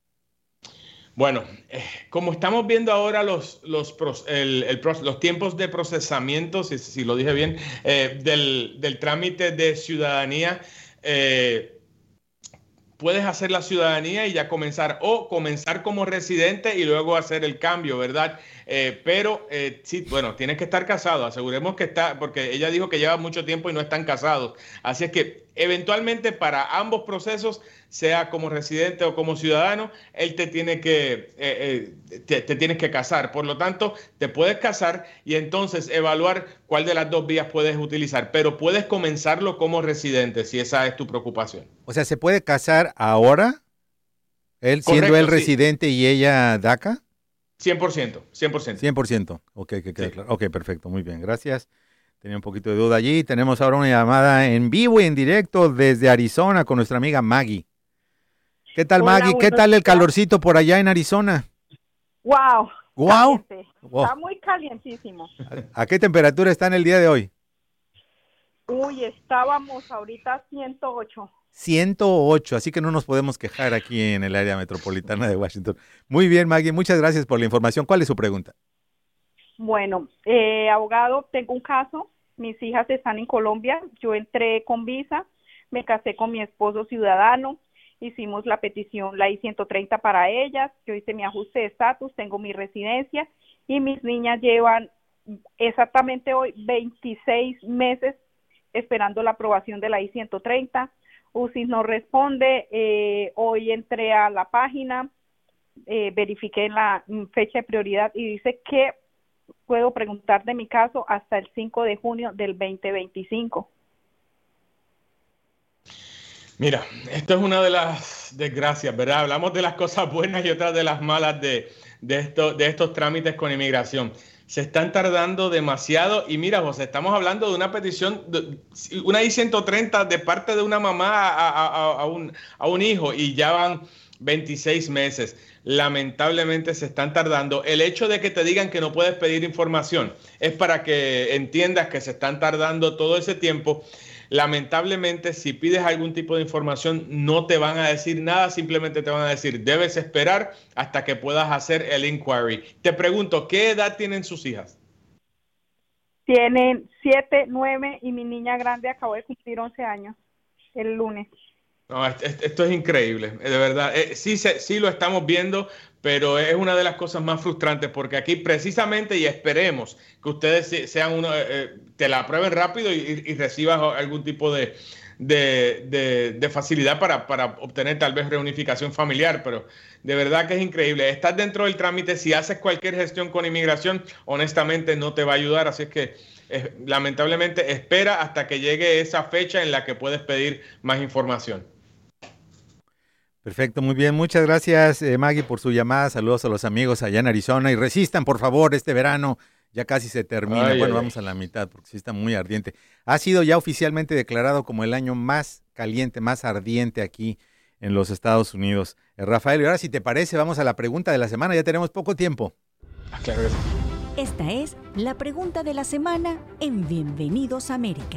Bueno, eh, como estamos viendo ahora los, los, el, el, los tiempos de procesamiento, si, si lo dije bien, eh, del, del trámite de ciudadanía, eh, puedes hacer la ciudadanía y ya comenzar, o comenzar como residente y luego hacer el cambio, ¿verdad? Eh, pero eh, sí, bueno, tienes que estar casado, aseguremos que está, porque ella dijo que lleva mucho tiempo y no están casados. Así es que eventualmente para ambos procesos, sea como residente o como ciudadano, él te tiene que, eh, eh, te, te tienes que casar. Por lo tanto, te puedes casar y entonces evaluar cuál de las dos vías puedes utilizar, pero puedes comenzarlo como residente si esa es tu preocupación. O sea, ¿se puede casar ahora? Él siendo Correcto, él sí. residente y ella DACA. cien por ciento, cien por ciento. cien por ciento. Ok, que quede Sí. claro. Ok, perfecto, muy bien, gracias. Tenía un poquito de duda allí. Tenemos ahora una llamada en vivo y en directo desde Arizona con nuestra amiga Maggie. ¿Qué tal, Hola, Maggie? ¿Qué buenos tal el días. calorcito por allá en Arizona? Wow. Wow. Caliente. Wow. Está muy calientísimo. ¿A qué temperatura está en el día de hoy? Uy, estábamos ahorita a ciento ocho. ciento ocho, así que no nos podemos quejar aquí en el área metropolitana de Washington. Muy bien, Maggie, muchas gracias por la información. ¿Cuál es su pregunta? Bueno, eh, abogado, tengo un caso. Mis hijas están en Colombia. Yo entré con visa, me casé con mi esposo ciudadano. Hicimos la petición, la I ciento treinta para ellas. Yo hice mi ajuste de estatus, tengo mi residencia y mis niñas llevan exactamente hoy veintiséis meses esperando la aprobación de la I ciento treinta. U C I S no responde. Eh, hoy entré a la página, eh, verifiqué la mm, fecha de prioridad y dice que puedo preguntar de mi caso hasta el cinco de junio del veinte veinticinco. Mira, esto es una de las desgracias, ¿verdad? Hablamos de las cosas buenas y otras de las malas de, de, esto, de estos trámites con inmigración. Se están tardando demasiado y mira, José, estamos hablando de una petición, de, una I ciento treinta de parte de una mamá a, a, a, a, un, a un hijo y ya van veintiséis meses. Lamentablemente se están tardando. El hecho de que te digan que no puedes pedir información es para que entiendas que se están tardando todo ese tiempo. Lamentablemente, si pides algún tipo de información, no te van a decir nada, simplemente te van a decir, debes esperar hasta que puedas hacer el inquiry. Te pregunto, ¿qué edad tienen sus hijas? Tienen siete, nueve y mi niña grande acabó de cumplir once años el lunes. No, esto, esto es increíble, de verdad. Eh, sí, se, sí lo estamos viendo, pero es una de las cosas más frustrantes porque aquí precisamente, y esperemos que ustedes sean uno, eh, te la aprueben rápido y, y recibas algún tipo de, de, de, de facilidad para, para obtener tal vez reunificación familiar, pero de verdad que es increíble. Estás dentro del trámite, si haces cualquier gestión con inmigración, honestamente no te va a ayudar, así es que eh, lamentablemente espera hasta que llegue esa fecha en la que puedes pedir más información. Perfecto, muy bien. Muchas gracias, eh, Maggie, por su llamada. Saludos a los amigos allá en Arizona y resistan, por favor, este verano. Ya casi se termina. Ay, bueno, ay, vamos a la mitad porque sí está muy ardiente. Ha sido ya oficialmente declarado como el año más caliente, más ardiente aquí en los Estados Unidos. Eh, Rafael, y ahora si te parece, vamos a la pregunta de la semana. Ya tenemos poco tiempo. Ah, claro que sí. Esta es la pregunta de la semana en Bienvenidos a América.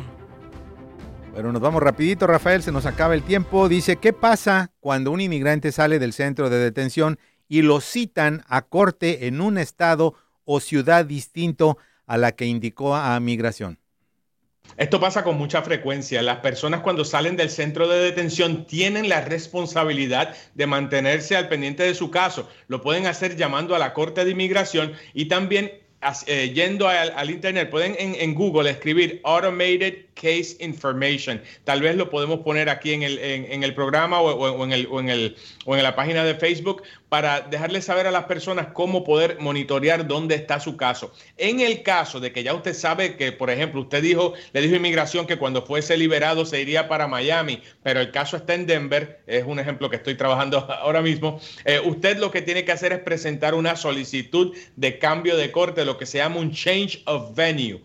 Bueno, nos vamos rapidito, Rafael, se nos acaba el tiempo. Dice, ¿qué pasa cuando un inmigrante sale del centro de detención y lo citan a corte en un estado o ciudad distinto a la que indicó a migración? Esto pasa con mucha frecuencia. Las personas cuando salen del centro de detención tienen la responsabilidad de mantenerse al pendiente de su caso. Lo pueden hacer llamando a la Corte de Inmigración y también eh, yendo al, al internet. Pueden en, en Google escribir Automated Case Information. Tal vez lo podemos poner aquí en el, en, en el programa o, o, o, en el, o, en el, o en la página de Facebook para dejarles saber a las personas cómo poder monitorear dónde está su caso. En el caso de que ya usted sabe que, por ejemplo, usted dijo, le dijo a Inmigración que cuando fuese liberado se iría para Miami, pero el caso está en Denver, es un ejemplo que estoy trabajando ahora mismo, eh, usted lo que tiene que hacer es presentar una solicitud de cambio de corte, lo que se llama un change of venue.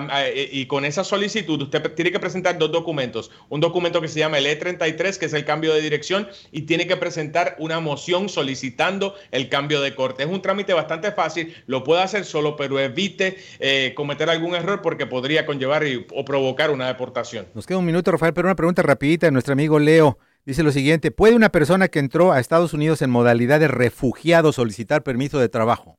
Y con esa solicitud usted tiene que presentar dos documentos. Un documento que se llama el E treinta y tres, que es el cambio de dirección, y tiene que presentar una moción solicitando el cambio de corte. Es un trámite bastante fácil, lo puede hacer solo, pero evite eh, cometer algún error porque podría conllevar y, o provocar una deportación. Nos queda un minuto, Rafael, pero una pregunta rapidita de nuestro amigo Leo. Dice lo siguiente, ¿puede una persona que entró a Estados Unidos en modalidad de refugiado solicitar permiso de trabajo?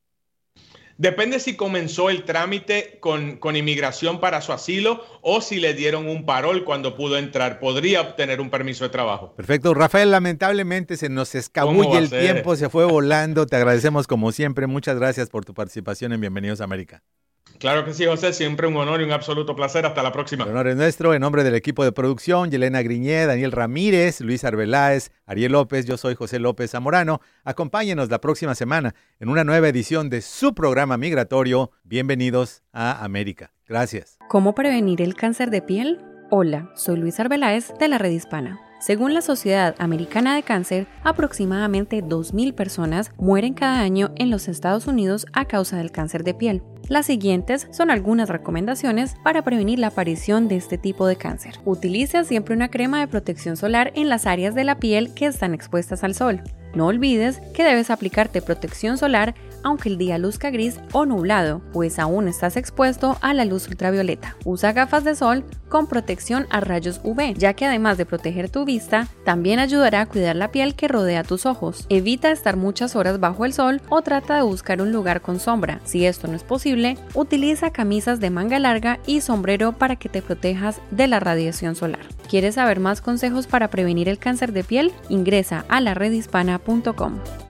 Depende si comenzó el trámite con, con inmigración para su asilo o si le dieron un parol cuando pudo entrar. Podría obtener un permiso de trabajo. Perfecto. Rafael, lamentablemente se nos escabulle el tiempo, se fue volando. Te agradecemos como siempre. Muchas gracias por tu participación en Bienvenidos a América. Claro que sí, José, siempre un honor y un absoluto placer. Hasta la próxima. El honor es nuestro. En nombre del equipo de producción, Yelena Griñé, Daniel Ramírez, Luis Arbeláez, Ariel López, yo soy José López Zamorano. Acompáñenos la próxima semana en una nueva edición de su programa migratorio. Bienvenidos a América. Gracias. ¿Cómo prevenir el cáncer de piel? Hola, soy Luis Arbeláez de la Red Hispana. Según la Sociedad Americana de Cáncer, aproximadamente dos mil personas mueren cada año en los Estados Unidos a causa del cáncer de piel. Las siguientes son algunas recomendaciones para prevenir la aparición de este tipo de cáncer. Utiliza siempre una crema de protección solar en las áreas de la piel que están expuestas al sol. No olvides que debes aplicarte protección solar aunque el día luzca gris o nublado, pues aún estás expuesto a la luz ultravioleta. Usa gafas de sol con protección a rayos U V, ya que además de proteger tu vista, también ayudará a cuidar la piel que rodea tus ojos. Evita estar muchas horas bajo el sol o trata de buscar un lugar con sombra. Si esto no es posible, utiliza camisas de manga larga y sombrero para que te protejas de la radiación solar. ¿Quieres saber más consejos para prevenir el cáncer de piel? Ingresa a la red hispana punto com.